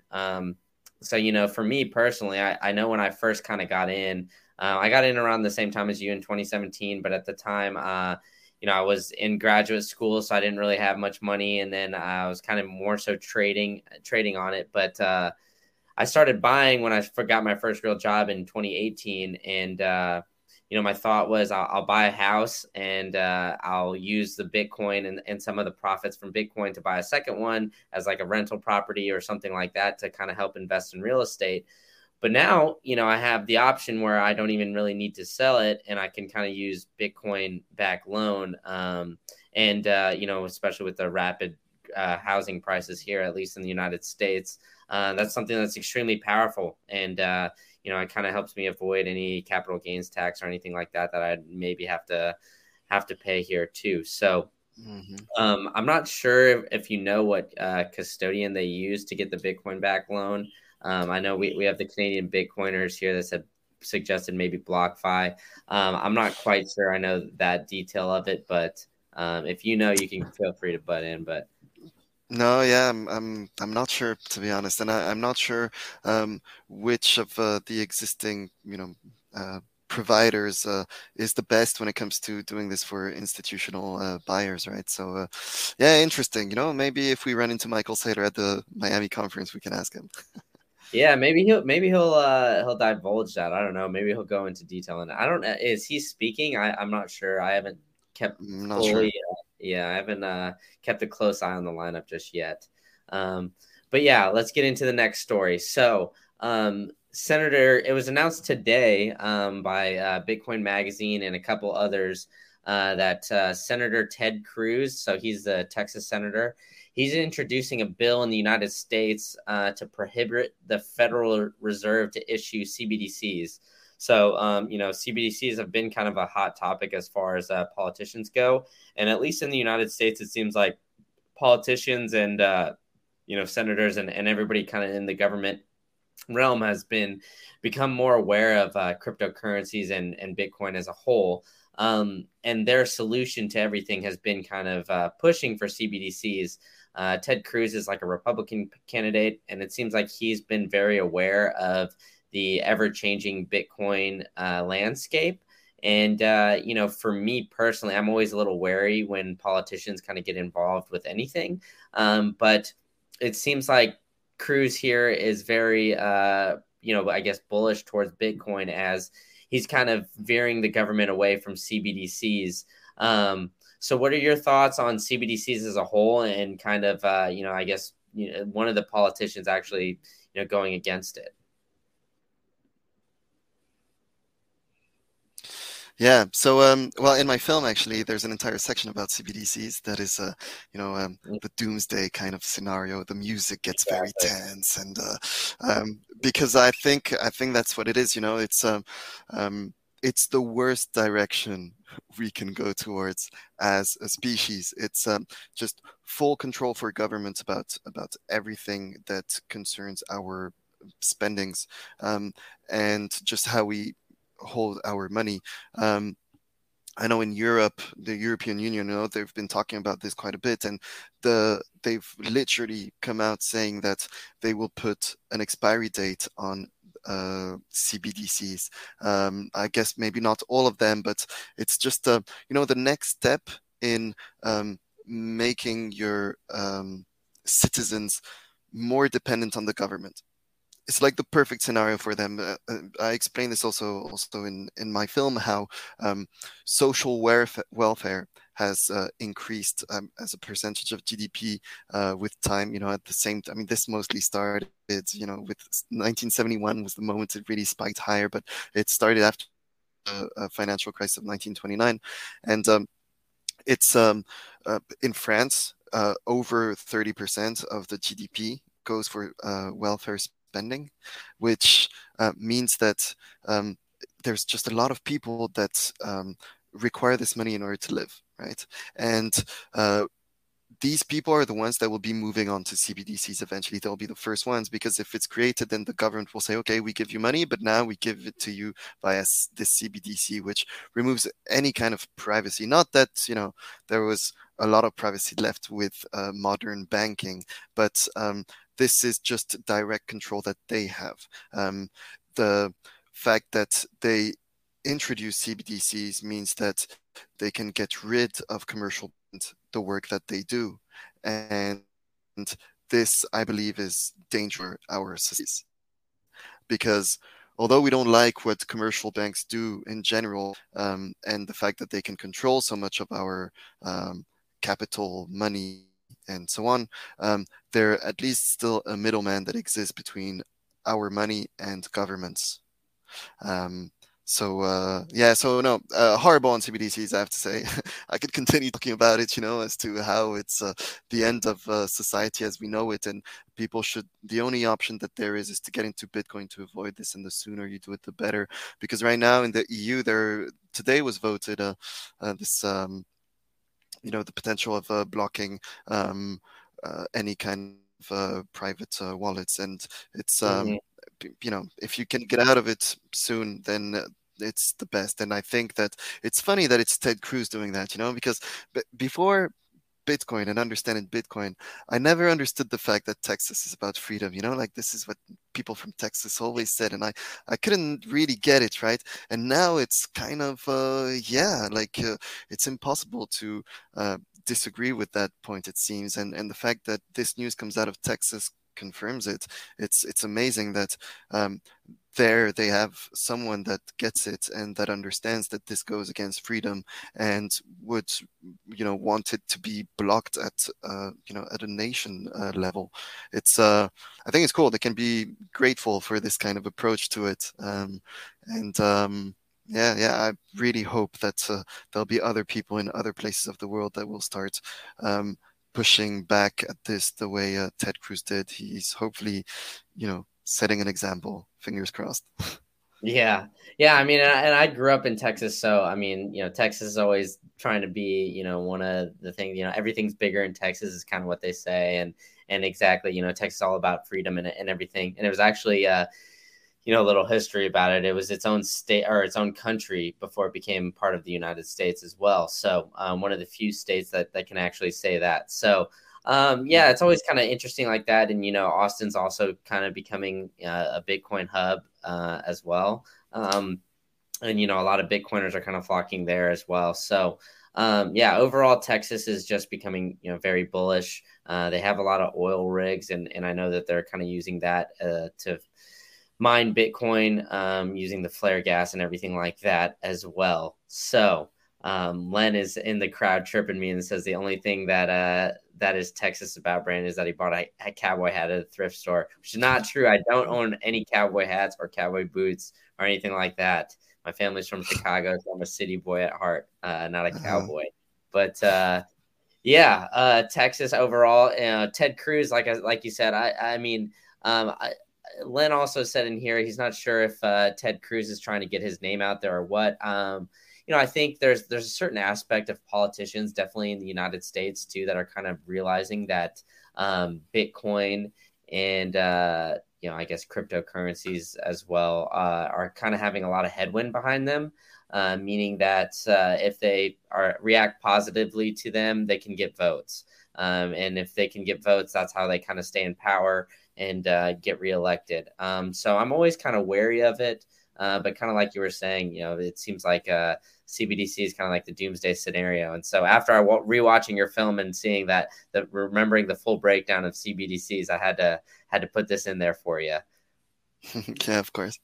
So for me personally, I know when I first kind of got in, I got in around the same time as you in 2017, but at the time, I was in graduate school, so I didn't really have much money, and then I was kind of more so trading on it. But I started buying when I got my first real job in 2018, and my thought was I'll buy a house and I'll use the Bitcoin and some of the profits from Bitcoin to buy a second one as like a rental property or something like that to kind of help invest in real estate. But now, I have the option where I don't even really need to sell it, and I can kind of use Bitcoin back loan. And especially with the rapid housing prices here, at least in the United States, that's something that's extremely powerful. And, it kind of helps me avoid any capital gains tax or anything like that I'd maybe have to pay here too. So I'm not sure if you know what custodian they use to get the Bitcoin back loan. I know we have the Canadian Bitcoiners here that said suggested maybe BlockFi. I'm not quite sure I know that detail of it, but if you know, you can feel free to butt in. But No, yeah, I'm not sure, to be honest, and I'm not sure which of the existing providers is the best when it comes to doing this for institutional buyers, right? So yeah, interesting. Maybe if we run into Michael Saylor at the Miami conference, we can ask him. yeah, maybe he'll divulge that. I don't know. Maybe he'll go into detail on it. I don't know. Is he speaking? I'm not sure. I haven't kept I'm not fully. sure. Yeah, I haven't kept a close eye on the lineup just yet. But yeah, let's get into the next story. So, Senator, it was announced today by Bitcoin Magazine and a couple others that Senator Ted Cruz, so he's the Texas senator, he's introducing a bill in the United States to prohibit the Federal Reserve to issue CBDCs. So, CBDCs have been kind of a hot topic as far as politicians go. And at least in the United States, it seems like politicians and, senators and everybody kind of in the government realm has become more aware of cryptocurrencies and Bitcoin as a whole. And their solution to everything has been kind of pushing for CBDCs. Ted Cruz is like a Republican candidate, and it seems like he's been very aware of the ever-changing Bitcoin landscape. And, for me personally, I'm always a little wary when politicians kind of get involved with anything. But it seems like Cruz here is very, I guess, bullish towards Bitcoin as he's kind of veering the government away from CBDCs. So what are your thoughts on CBDCs as a whole and kind of, I guess, one of the politicians actually, going against it? Yeah. So, well, in my film, actually, there's an entire section about CBDCs that is, the doomsday kind of scenario. The music gets very tense, and because I think that's what it is. It's the worst direction we can go towards as a species. It's just full control for governments about everything that concerns our spendings, and just how we hold our money. Um, I know in Europe, the European Union, they've been talking about this quite a bit, and they've literally come out saying that they will put an expiry date on CBDCs. I guess maybe not all of them, but it's just the next step in making your citizens more dependent on the government. It's like the perfect scenario for them. I explain this also in my film, how social welfare has increased as a percentage of GDP with time. At the same time, I mean, this mostly started, with 1971 was the moment it really spiked higher, but it started after the financial crisis of 1929, and it's in France, over 30% of the GDP goes for welfare spending, which means that there's just a lot of people that require this money in order to live, right? And these people are the ones that will be moving on to CBDCs eventually. They'll be the first ones, because if it's created, then the government will say, okay, we give you money, but now we give it to you via this CBDC, which removes any kind of privacy. Not that, there was a lot of privacy left with modern banking, but this is just direct control that they have. The fact that they introduce CBDCs means that they can get rid of commercial the work that they do. And this, I believe, is dangerous for our societies. Because although we don't like what commercial banks do in general, and the fact that they can control so much of our capital, money, and so on, they're at least still a middleman that exists between our money and governments. So no, horrible on CBDCs, I have to say. I could continue talking about it, as to how it's the end of society as we know it, and the only option that there is to get into Bitcoin to avoid this, and the sooner you do it, the better. Because right now in the EU, today was voted this, the potential of blocking any kind of private wallets, and it's if you can get out of it soon, then it's the best. And I think that it's funny that it's Ted Cruz doing that, because before Bitcoin and understanding Bitcoin, I never understood the fact that Texas is about freedom, like this is what people from Texas always said, and I couldn't really get it, right? And now it's kind of it's impossible to disagree with that point, it seems, and the fact that this news comes out of Texas confirms it. It's amazing that there they have someone that gets it and that understands that this goes against freedom, and would want it to be blocked at at a nation level. It's I think it's cool. They can be grateful for this kind of approach to it, I really hope that there'll be other people in other places of the world that will start pushing back at this the way Ted Cruz did. He's hopefully, setting an example. Fingers crossed. Yeah. I mean, and I grew up in Texas, so I mean, Texas is always trying to be, one of the things. Everything's bigger in Texas is kind of what they say, and exactly, Texas is all about freedom and everything. And it was actually, a little history about it. It was its own state or its own country before it became part of the United States as well. So one of the few states that can actually say that. So it's always kind of interesting like that. And, Austin's also kind of becoming a Bitcoin hub as well. And, a lot of Bitcoiners are kind of flocking there as well. So, overall, Texas is just becoming, very bullish. They have a lot of oil rigs, and I know that they're kind of using that to mine Bitcoin using the flare gas and everything like that as well. So Len is in the crowd chirping me and says the only thing that is Texas about Brandon is that he bought a cowboy hat at a thrift store, which is not true. I don't own any cowboy hats or cowboy boots or anything like that. My family's from Chicago, so I'm a city boy at heart, not a cowboy. But Texas overall, Ted Cruz, like you said, I mean, Len also said in here he's not sure if Ted Cruz is trying to get his name out there or what. I think there's a certain aspect of politicians, definitely in the United States too, that are kind of realizing that Bitcoin and I guess cryptocurrencies as well are kind of having a lot of headwind behind them, meaning that if they react positively to them, they can get votes. And if they can get votes, that's how they kind of stay in power and get reelected. So I'm always kind of wary of it. But kind of like you were saying, it seems like CBDC is kind of like the doomsday scenario. And so after rewatching your film and seeing remembering the full breakdown of CBDCs, I had to put this in there for you. Yeah, of course.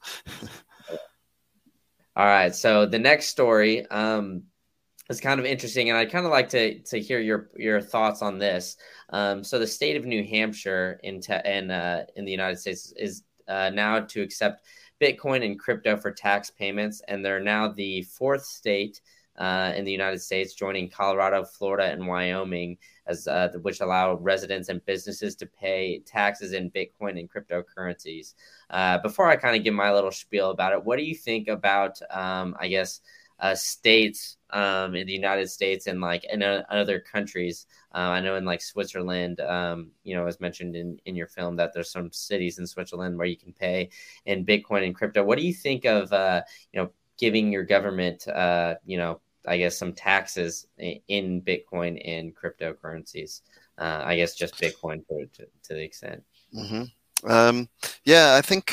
All right. So the next story is kind of interesting, and I'd kind of like to hear your thoughts on this. So the state of New Hampshire in the United States is now to accept Bitcoin and crypto for tax payments, and they're now the fourth state in the United States, joining Colorado, Florida, and Wyoming, as which allow residents and businesses to pay taxes in Bitcoin and cryptocurrencies. Before I kind of give my little spiel about it, what do you think about, states in the United States and like in other countries. I know in like Switzerland, as mentioned in your film, that there's some cities in Switzerland where you can pay in Bitcoin and crypto. What do you think of, giving your government, I guess some taxes in Bitcoin and cryptocurrencies? I guess just Bitcoin to the extent. Hmm. Yeah, I think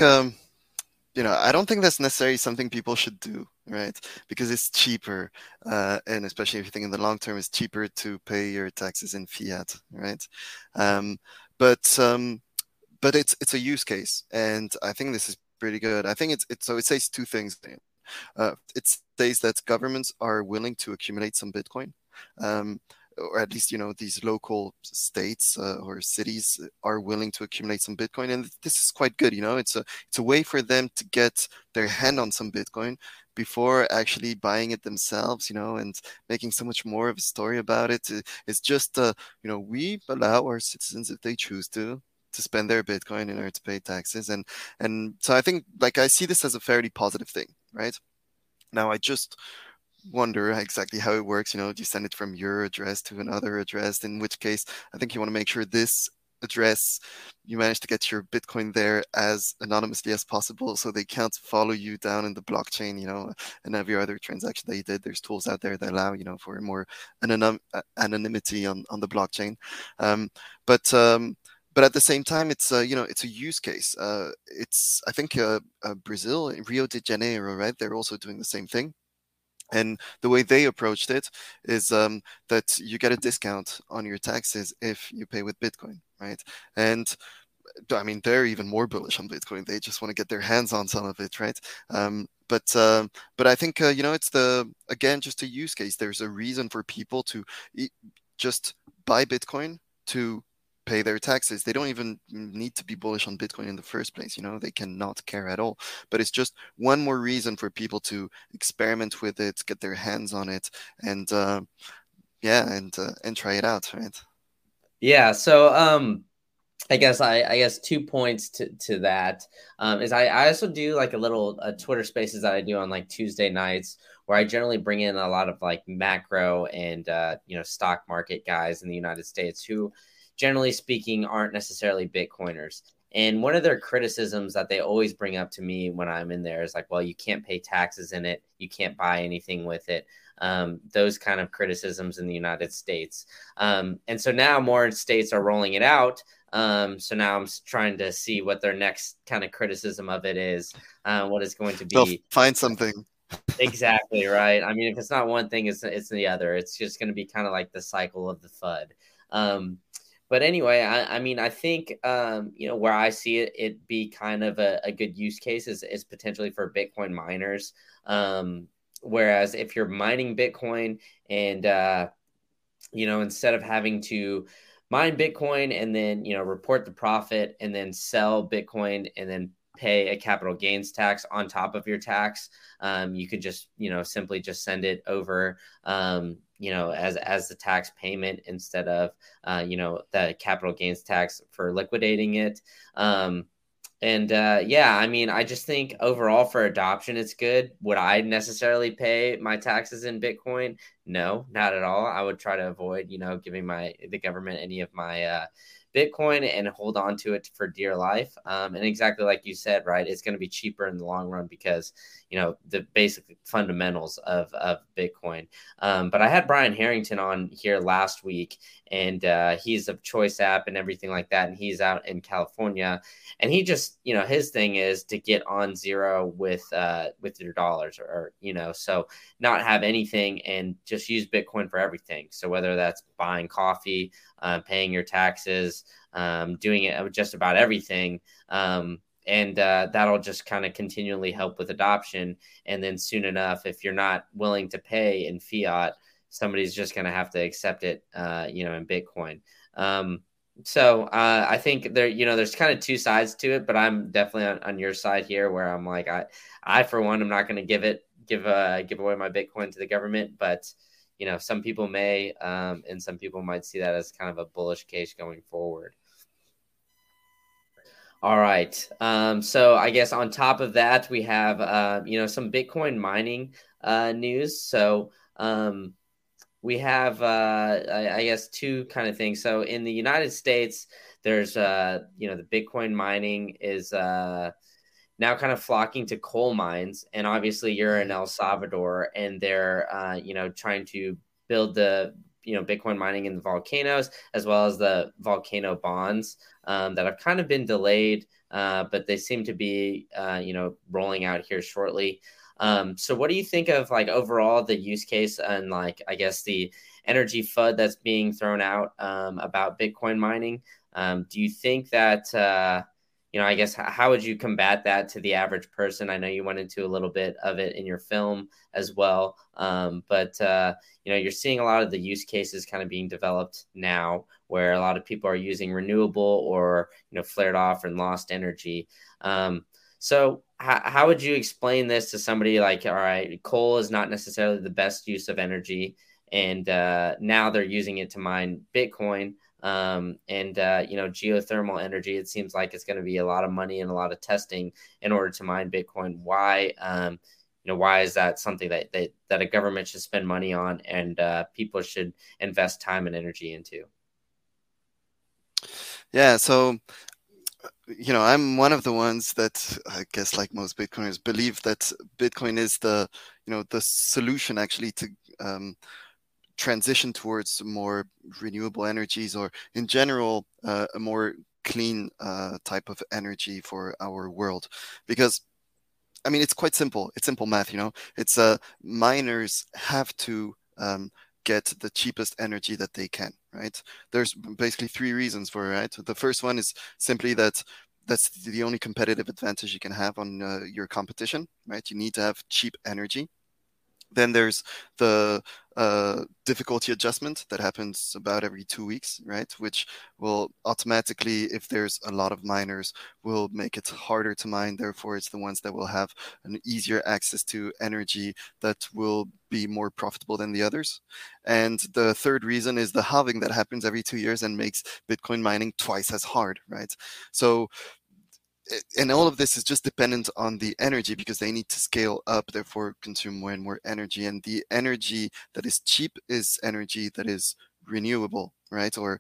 I don't think that's necessarily something people should do, right? Because it's cheaper, and especially if you think in the long term, it's cheaper to pay your taxes in fiat, right? Um, but um, but it's a use case, and I think this is pretty good. I think it's so it says two things. It says that governments are willing to accumulate some Bitcoin. Um, or at least these local states or cities are willing to accumulate some Bitcoin, and this is quite good. It's a way for them to get their hand on some Bitcoin before actually buying it themselves, and making so much more of a story about it. It's just we allow our citizens, if they choose to spend their Bitcoin in order to pay taxes, and so I think, like, I see this as a fairly positive thing, right? Now I just wonder exactly how it works. Do you send it from your address to another address? In which case, I think you want to make sure this address, you manage to get your Bitcoin there as anonymously as possible so they can't follow you down in the blockchain, and every other transaction that you did. There's tools out there that allow, for more anonymity on the blockchain. Um, but but at the same time, it's a use case. I think Brazil, Rio de Janeiro, right? They're also doing the same thing. And the way they approached it is that you get a discount on your taxes if you pay with Bitcoin, right? And I mean, they're even more bullish on Bitcoin. They just want to get their hands on some of it, right? But I think it's again, just a use case. There's a reason for people to just buy Bitcoin to pay their taxes. They don't even need to be bullish on Bitcoin in the first place. They cannot care at all. But it's just one more reason for people to experiment with it, get their hands on it, and yeah, and try it out, right? Yeah. So, I guess 2 points to that, is I also do like a little Twitter Spaces that I do on like Tuesday nights, where I generally bring in a lot of like macro and stock market guys in the United States who, generally speaking, aren't necessarily Bitcoiners. And one of their criticisms that they always bring up to me when I'm in there is like, well, you can't pay taxes in it, you can't buy anything with it. Those kind of criticisms in the United States. And so now more states are rolling it out. So now I'm trying to see what their next kind of criticism of it is, what is going to They'll be. find something. Exactly right. I mean, if it's not one thing, it's the other. It's just going to be kind of like the cycle of the FUD. Um, but anyway, I mean, I think where I see it be kind of a good use case is potentially for Bitcoin miners. Whereas if you're mining Bitcoin and instead of having to mine Bitcoin and then, report the profit and then sell Bitcoin and then pay a capital gains tax on top of your tax, you could just, simply just send it over, as the tax payment instead of, the capital gains tax for liquidating it. And yeah, I mean, I just think overall for adoption, it's good. Would I necessarily pay my taxes in Bitcoin? No, not at all. I would try to avoid, giving the government any of my Bitcoin and hold on to it for dear life. And exactly like you said, right, it's going to be cheaper in the long run because, the basic fundamentals of Bitcoin. But I had Brian Harrington on here last week, and he's a Choice App and everything like that. And he's out in California. And he just, his thing is to get on zero with your dollars or so not have anything and just use Bitcoin for everything. So whether that's buying coffee, paying your taxes, doing it with just about everything. And that'll just kind of continually help with adoption. And then soon enough, if you're not willing to pay in fiat, somebody's just going to have to accept it, in Bitcoin. So I think there's kind of two sides to it, but I'm definitely on your side here, where I'm like, I for one, I'm not going to give away my Bitcoin to the government, but some people may, and some people might see that as kind of a bullish case going forward. All right. So I guess on top of that, we have some Bitcoin mining news. So Um, we have I guess two kind of things. So in the United States, there's the Bitcoin mining is now kind of flocking to coal mines, and obviously you're in Mhm. El Salvador, and they're trying to build the Bitcoin mining in the volcanoes as well as the volcano bonds that have kind of been delayed, but they seem to be rolling out here shortly. So what do you think of like overall the use case and like I guess the energy FUD that's being thrown out about Bitcoin mining? Do you think that I guess how would you combat that to the average person? I know you went into a little bit of it in your film as well, but you're seeing a lot of the use cases kind of being developed now, where a lot of people are using renewable or flared off and lost energy. So how would you explain this to somebody like, all right, coal is not necessarily the best use of energy, and now they're using it to mine Bitcoin? And geothermal energy, it seems like it's going to be a lot of money and a lot of testing in order to mine Bitcoin. Why is that something that a government should spend money on and people should invest time and energy into? Yeah, so I'm one of the ones that I guess, like most Bitcoiners, believe that Bitcoin is the solution actually to transition towards more renewable energies, or in general, a more clean type of energy for our world. Because I mean, it's quite simple. It's simple math, It's miners have to get the cheapest energy that they can, right? There's basically three reasons for it, right? The first one is simply that that's the only competitive advantage you can have on your competition, right? You need to have cheap energy. Then there's the difficulty adjustment that happens about every 2 weeks, right? Which will automatically, if there's a lot of miners, will make it harder to mine. Therefore, it's the ones that will have an easier access to energy that will be more profitable than the others. And the third reason is the halving that happens every 2 years and makes Bitcoin mining twice as hard, right? So and all of this is just dependent on the energy, because they need to scale up, therefore consume more and more energy. And the energy that is cheap is energy that is renewable, right? Or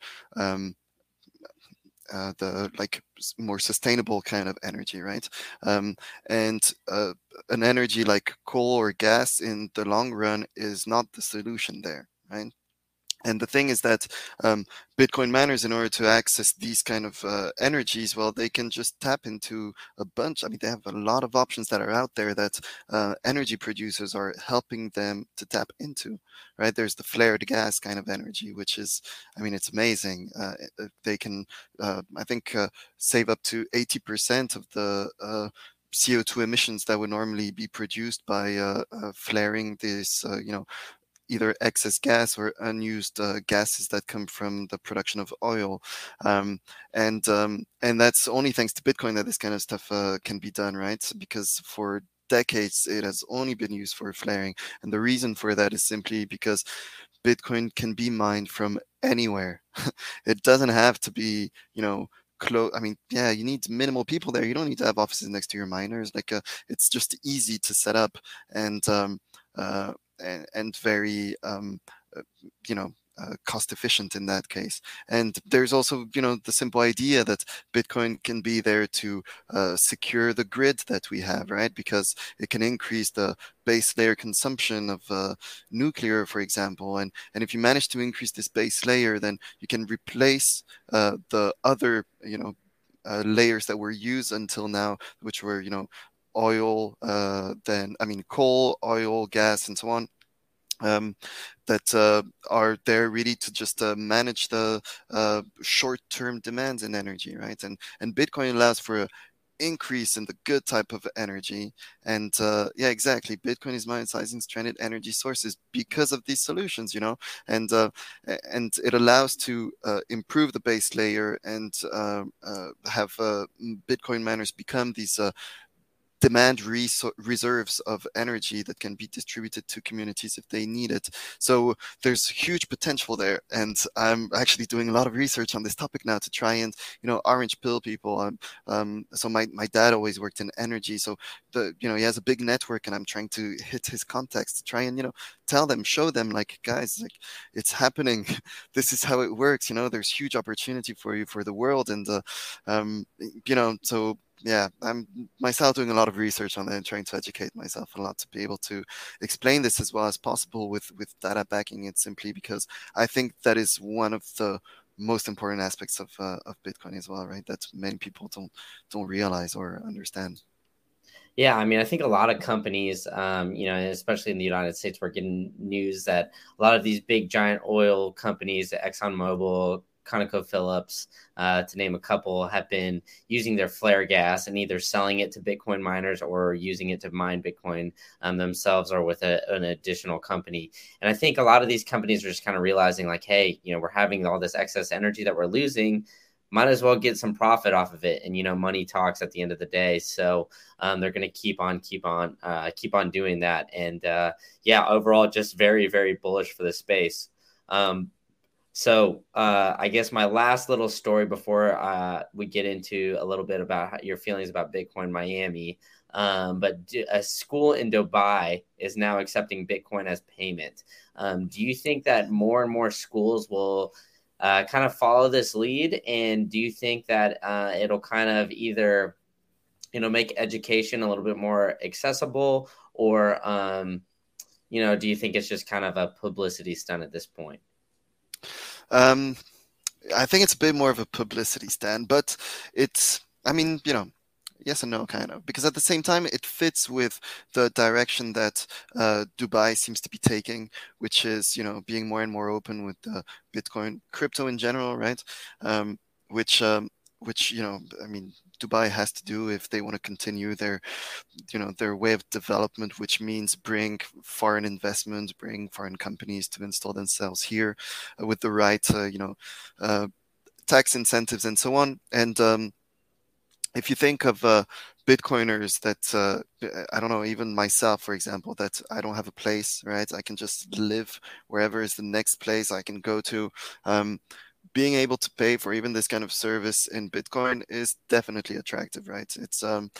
the like more sustainable kind of energy, right? Um, and an energy like coal or gas in the long run is not the solution there, right? And the thing is that Bitcoin miners, in order to access these kind of energies, well, they can just tap into a bunch. I mean, they have a lot of options that are out there that energy producers are helping them to tap into, right? There's the flared gas kind of energy, which is, I mean, it's amazing. They can, I think, save up to 80% of the CO2 emissions that would normally be produced by flaring this, either excess gas or unused gases that come from the production of oil, and that's only thanks to Bitcoin that this kind of stuff can be done, right? Because for decades it has only been used for flaring, and the reason for that is simply because Bitcoin can be mined from anywhere. It doesn't have to be, close. I mean, yeah, you need minimal people there. You don't need to have offices next to your miners. Like, it's just easy to set up, and uh, and very uh, you know cost efficient in that case. And there's also, the simple idea that Bitcoin can be there to secure the grid that we have, right? Because it can increase the base layer consumption of nuclear, for example. And if you manage to increase this base layer, then you can replace the other, layers that were used until now, which were, oil, then, I mean, coal, oil, gas, and so on, um, that are there really to just manage the short-term demands in energy, right? And Bitcoin allows for a increase in the good type of energy. And yeah, exactly, Bitcoin is monetizing stranded energy sources because of these solutions, and and it allows to improve the base layer and have Bitcoin miners become these demand reserves of energy that can be distributed to communities if they need it. So there's huge potential there, and I'm actually doing a lot of research on this topic now to try and orange pill people. So my dad always worked in energy, so he has a big network, and I'm trying to hit his contacts to try and tell them, show them, like, guys, like, it's happening. This is how it works. There's huge opportunity for you, for the world, and so yeah, I'm myself doing a lot of research on it and trying to educate myself a lot to be able to explain this as well as possible with data backing it, simply because I think that is one of the most important aspects of Bitcoin as well, right? That many people don't realize or understand. Yeah, I mean, I think a lot of companies, especially in the United States, we're getting news that a lot of these big giant oil companies, ExxonMobil, ConocoPhillips, to name a couple, have been using their flare gas and either selling it to Bitcoin miners or using it to mine Bitcoin themselves or with an additional company. And I think a lot of these companies are just kind of realizing, like, hey, we're having all this excess energy that we're losing. Might as well get some profit off of it. And, money talks at the end of the day. So they're going to keep on doing that. And overall, just very, very bullish for the space. So I guess my last little story before we get into a little bit about your feelings about Bitcoin Miami. But a school in Dubai is now accepting Bitcoin as payment. Do you think that more and more schools will kind of follow this lead? And do you think that it'll kind of either make education a little bit more accessible, or do you think it's just kind of a publicity stunt at this point? I think it's a bit more of a publicity stunt, but I mean, yes and no, kind of, because at the same time it fits with the direction that Dubai seems to be taking, which is being more and more open with the Bitcoin, crypto in general, right? Which I mean, Dubai has to do if they want to continue their way of development, which means bring foreign investment, bring foreign companies to install themselves here with the right tax incentives and so on. And if you think of Bitcoiners that I don't know, even myself, for example, that I don't have a place, right? I can just live wherever is the next place I can go to. Being able to pay for even this kind of service in Bitcoin is definitely attractive, right? It's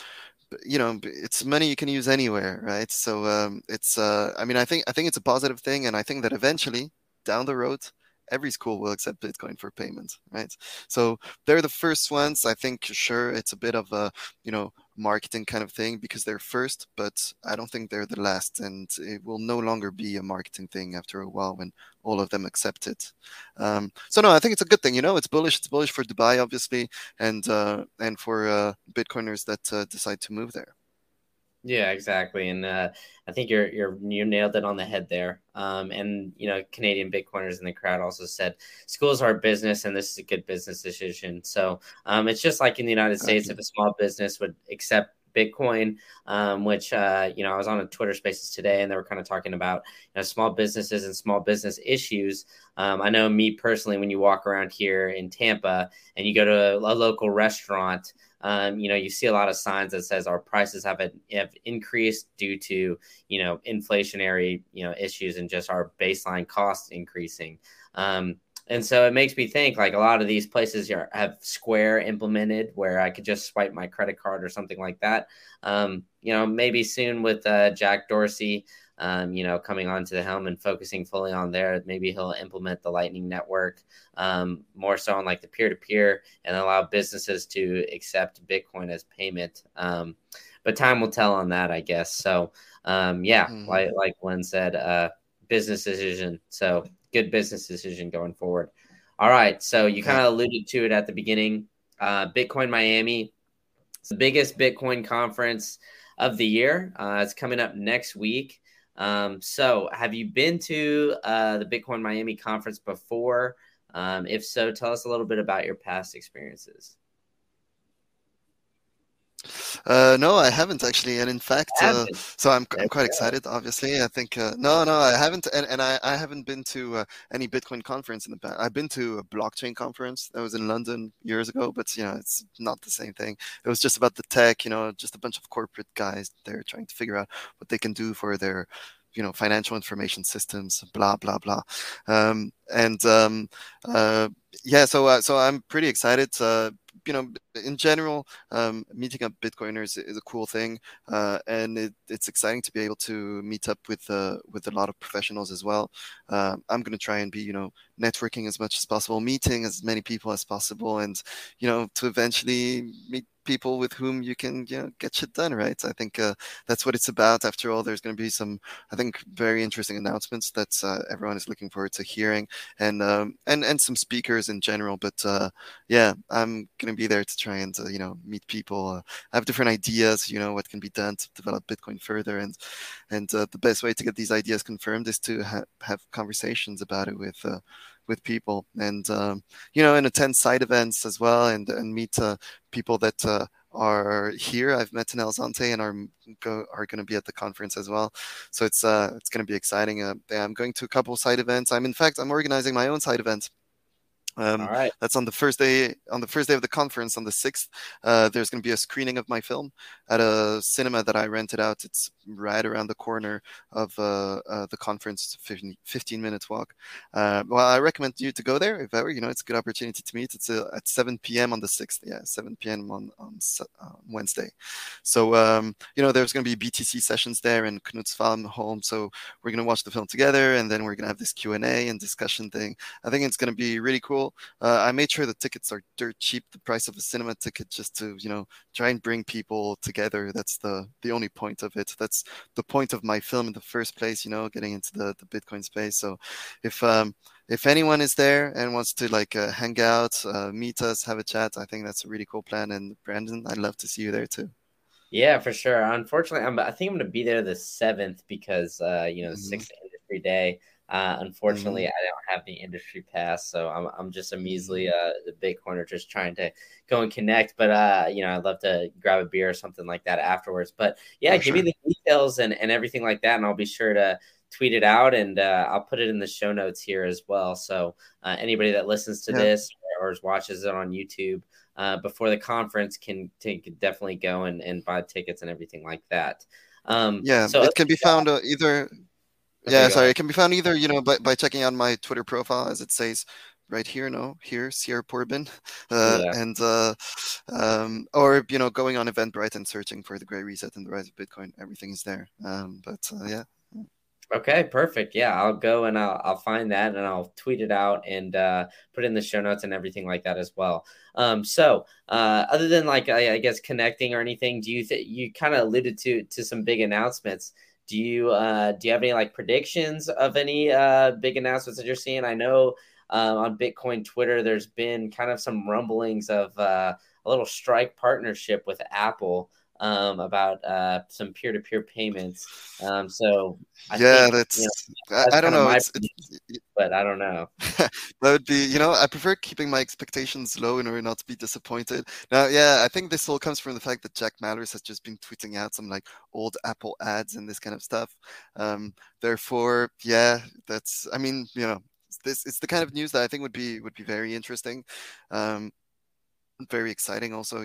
it's money you can use anywhere, right? So I mean, I think it's a positive thing, and I think that eventually down the road every school will accept Bitcoin for payment, right? So they're the first ones. I think, sure, it's a bit of a marketing kind of thing because they're first, but I don't think they're the last, and it will no longer be a marketing thing after a while when all of them accept it. So no, I think it's a good thing. It's bullish. It's bullish for Dubai, obviously, and for Bitcoiners that decide to move there. Yeah, exactly. And I think you nailed it on the head there. And Canadian Bitcoiners in the crowd also said schools are a business, and this is a good business decision. So it's just like in the United States, if a small business would accept Bitcoin, which I was on a Twitter Spaces today, and they were kind of talking about small businesses and small business issues. I know me personally, when you walk around here in Tampa and you go to a local restaurant, you see a lot of signs that says our prices have increased due to inflationary issues and just our baseline costs increasing. And so it makes me think, like, a lot of these places have Square implemented where I could just swipe my credit card or something like that. Maybe soon with Jack Dorsey, coming onto the helm and focusing fully on there, maybe he'll implement the Lightning Network more so on like the peer-to-peer and allow businesses to accept Bitcoin as payment. But time will tell on that, I guess. So, like Glenn said, business decision. So good business decision going forward. All right. So you kind of alluded to it at the beginning. Bitcoin Miami, it's the biggest Bitcoin conference of the year. It's coming up next week. So have you been to the Bitcoin Miami conference before? If so, tell us a little bit about your past experiences. No, I haven't actually, and in fact, Haven't. so There I'm we quite go. excited. Obviously, I think no, I haven't, and I haven't been to any Bitcoin conference in the past. I've been to a blockchain conference that was in London years ago, but it's not the same thing. It was just about the tech, just a bunch of corporate guys there trying to figure out what they can do for their financial information systems, blah blah blah, and uh, yeah, so I'm pretty excited. You know, in general, meeting up Bitcoiners is a cool thing, and it's exciting to be able to meet up with a lot of professionals as well. I'm going to try and be, networking as much as possible, meeting as many people as possible, and to eventually meet people with whom you can get shit done, right? I think that's what it's about. After all, there's going to be some, I think, very interesting announcements that everyone is looking forward to hearing, and some speakers in general. But yeah, I'm gonna be there to try and meet people, have different ideas, what can be done to develop Bitcoin further, and the best way to get these ideas confirmed is to have conversations about it with people, and attend side events as well, and meet people that are here. I've met in El Zante and are going to be at the conference as well. So it's going to be exciting. Yeah, I'm going to a couple side events. I'm organizing my own side event. All right. That's on the first day. On the first day of the conference, on the 6th, there's going to be a screening of my film at a cinema that I rented out. It's right around the corner of the conference. It's a 15 minutes walk. Well, I recommend you to go there if ever. It's a good opportunity to meet. It's at 7 p.m. on the 6th. Yeah, 7 p.m. on Wednesday. So there's going to be BTC sessions there in Knut's Film home. So we're going to watch the film together, and then we're going to have this Q&A and discussion thing. I think it's going to be really cool. I made sure the tickets are dirt cheap, the price of a cinema ticket, just to try and bring people together. That's the only point of it. That's the point of my film in the first place. Getting into the Bitcoin space. So if anyone is there and wants to hang out, meet us, have a chat, I think that's a really cool plan. And Brandon, I'd love to see you there too. Yeah, for sure. Unfortunately, I think I'm going to be there the 7th because the Mm-hmm. 6th industry day. Mm-hmm. Unfortunately, I don't have the industry pass, so I'm just a measly Mm-hmm. the Bitcoiner just trying to go and connect. But I'd love to grab a beer or something like that afterwards. But yeah, For give me sure. the details and everything like that, and I'll be sure to tweet it out, and I'll put it in the show notes here as well. So anybody that listens to Yeah. this or watches it on YouTube before the conference can definitely go and buy tickets and everything like that. Yeah. So It can be found either. okay, Yeah, go sorry. ahead. It can be found either, by checking out my Twitter profile, as it says right here, no, here, Sierra Porbin, Yeah. and or going on Eventbrite and searching for the Great Reset and the Rise of Bitcoin. Everything is there. But yeah. Okay, perfect. Yeah, I'll go and I'll find that and I'll tweet it out and put it in the show notes and everything like that as well. Other than I guess connecting or anything, do you kind of alluded to some big announcements? Do you have any predictions of any big announcements that you're seeing? I know on Bitcoin Twitter there's been kind of some rumblings of a little strike partnership with Apple about some peer-to-peer payments. So I Yeah, think, I that's don't kind of know. my It's prediction, but I don't know. that would be, I prefer keeping my expectations low in order not to be disappointed. Now, yeah, I think this all comes from the fact that Jack Mallers has just been tweeting out some old Apple ads and this kind of stuff. Therefore, yeah, I mean, it's the kind of news that I think would be very interesting, um, very exciting also,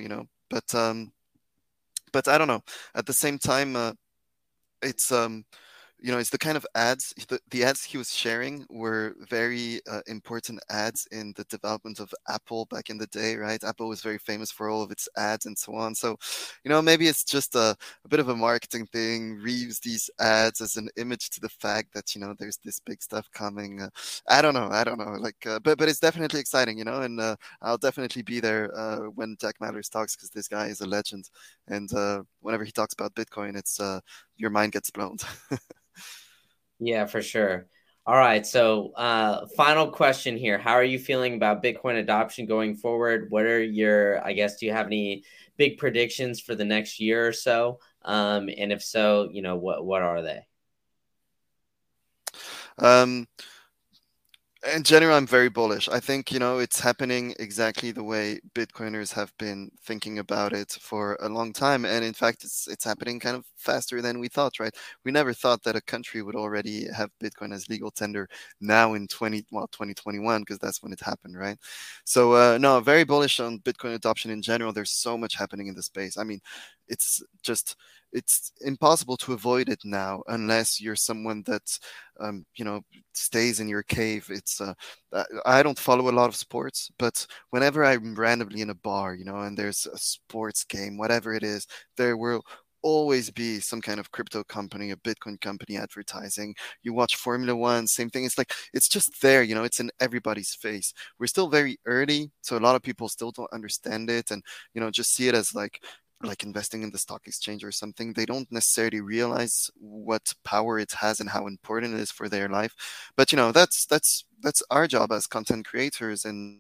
but I don't know. At the same time, it's it's the kind of ads, the ads he was sharing were very important ads in the development of Apple back in the day, right? Apple was very famous for all of its ads and so on. So maybe it's just a bit of a marketing thing, reuse these ads as an image to the fact that there's this big stuff coming. I don't know, but it's definitely exciting, and I'll definitely be there when Jack Mallers talks, because this guy is a legend, and whenever he talks about Bitcoin, it's your mind gets blown. Yeah, for sure. All right. So, final question here. How are you feeling about Bitcoin adoption going forward? What are I guess, do you have any big predictions for the next year or so? And if so, what are they? Um, In general, I'm very bullish. I think, it's happening exactly the way Bitcoiners have been thinking about it for a long time. And in fact, it's happening kind of faster than we thought, right? We never thought that a country would already have Bitcoin as legal tender now in 2021, because that's when it happened, right? So, no, very bullish on Bitcoin adoption in general. There's so much happening in the space. I mean, it's just, it's impossible to avoid it now unless you're someone that, stays in your cave. I don't follow a lot of sports, but whenever I'm randomly in a bar, and there's a sports game, whatever it is, there will always be some kind of crypto company, a Bitcoin company advertising. You watch Formula One, same thing. It's like, it's just there, it's in everybody's face. We're still very early, so a lot of people still don't understand it, and just see it as like investing in the stock exchange or something. They don't necessarily realize what power it has and how important it is for their life. But that's our job as content creators, and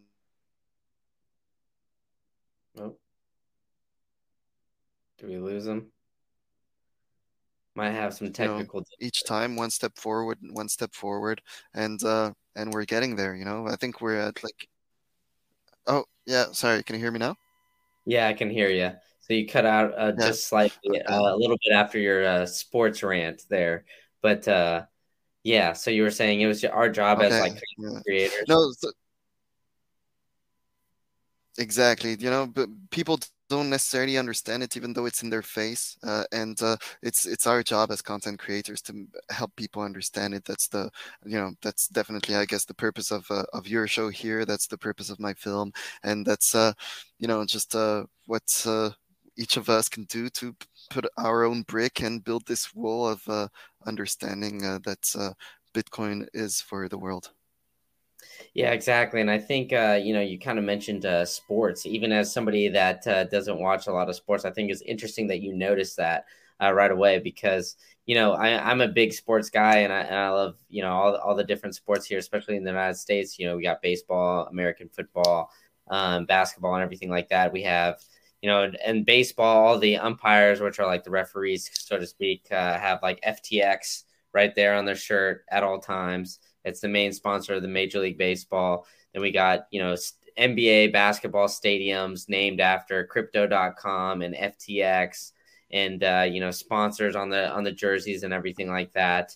Oh, do we lose him? Might have some technical. each time one step forward, and we're getting there. I think we're at like, oh yeah, sorry, can you hear me now? Yeah, I can hear you. So you cut out Yeah. just slightly, uh, a little bit after your sports rant there, but yeah. So you were saying it was our job as okay. like Yeah. creators. No, exactly. But people don't necessarily understand it, even though it's in their face. And it's our job as content creators to help people understand it. That's definitely, I guess, the purpose of your show here. That's the purpose of my film, and that's just what each of us can do to put our own brick and build this wall of understanding that Bitcoin is for the world. Yeah, exactly. And I think you kind of mentioned sports. Even as somebody that doesn't watch a lot of sports, I think it's interesting that you noticed that right away because I'm a big sports guy and I love all the different sports here, especially in the United States. We got baseball, American football, basketball, and everything like that. We have and baseball, all the umpires, which are like the referees, so to speak, have like FTX right there on their shirt at all times. It's the main sponsor of the Major League Baseball. Then we got, NBA basketball stadiums named after crypto.com and FTX and sponsors on the jerseys and everything like that.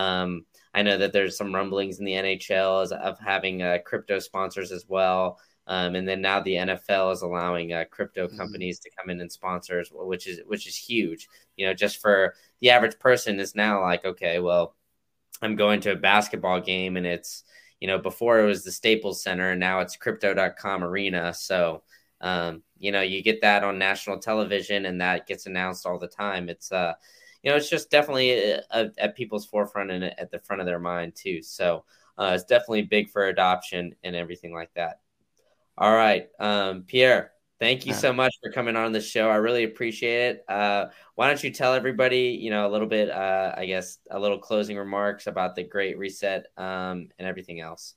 I know that there's some rumblings in the NHL of having crypto sponsors as well. And then now the NFL is allowing crypto Mhm. companies to come in and sponsors, which is huge. Just for the average person is now like, okay, well, I'm going to a basketball game and it's, before it was the Staples Center and now it's crypto.com arena. So, you get that on national television and that gets announced all the time. It's just definitely at people's forefront and at the front of their mind too. So, it's definitely big for adoption and everything like that. All right. Pierre, thank you Yeah. so much for coming on the show. I really appreciate it. Why don't you tell everybody, a little bit, I guess, a little closing remarks about the Great Reset and everything else?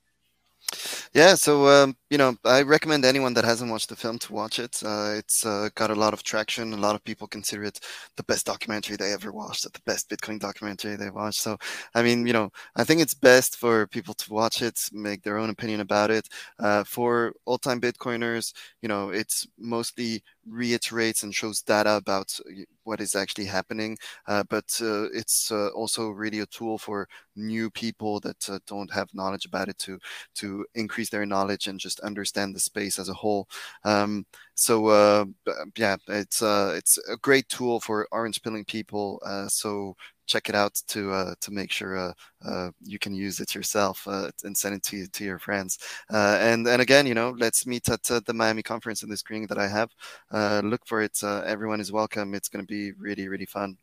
Yeah, so I recommend anyone that hasn't watched the film to watch it. It's got a lot of traction. A lot of people consider it the best documentary they ever watched, the best Bitcoin documentary they watched. So, I mean, I think it's best for people to watch it, make their own opinion about it. For old-time Bitcoiners, it's mostly reiterates and shows data about what is actually happening, but it's also really a tool for new people that don't have knowledge about it to increase their knowledge and just understand the space as a whole. So yeah, it's a great tool for orange pilling people. So check it out to make sure you can use it yourself and send it to your friends. And again, let's meet at the Miami conference in the screening that I have. Look for it. Everyone is welcome. It's going to be really really fun,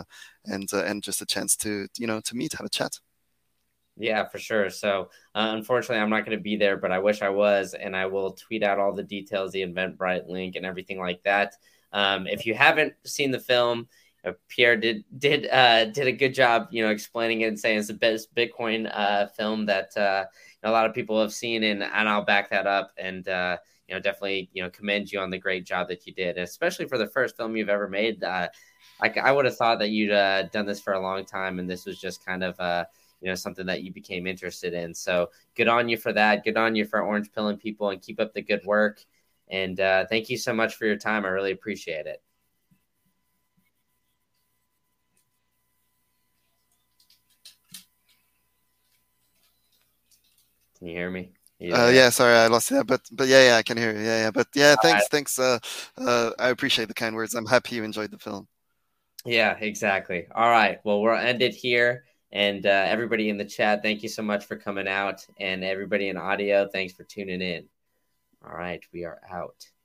and just a chance to to meet, have a chat. Yeah, for sure. So, unfortunately, I'm not going to be there, but I wish I was, and I will tweet out all the details, the Eventbrite link, and everything like that. If you haven't seen the film, Pierre did a good job, explaining it and saying it's the best Bitcoin film that a lot of people have seen, and I'll back that up, and definitely commend you on the great job that you did, especially for the first film you've ever made. I would have thought that you'd done this for a long time, and this was just kind of something that you became interested in. So good on you for that. Good on you for Orange Pilling People, and keep up the good work. And thank you so much for your time. I really appreciate it. Can you hear me? Yeah, sorry, I lost that, but yeah, I can hear you. Yeah, but yeah, thanks. I appreciate the kind words. I'm happy you enjoyed the film. Yeah, exactly. All right. Well, we'll end it here. And everybody in the chat, thank you so much for coming out. And everybody in audio, thanks for tuning in. All right, we are out.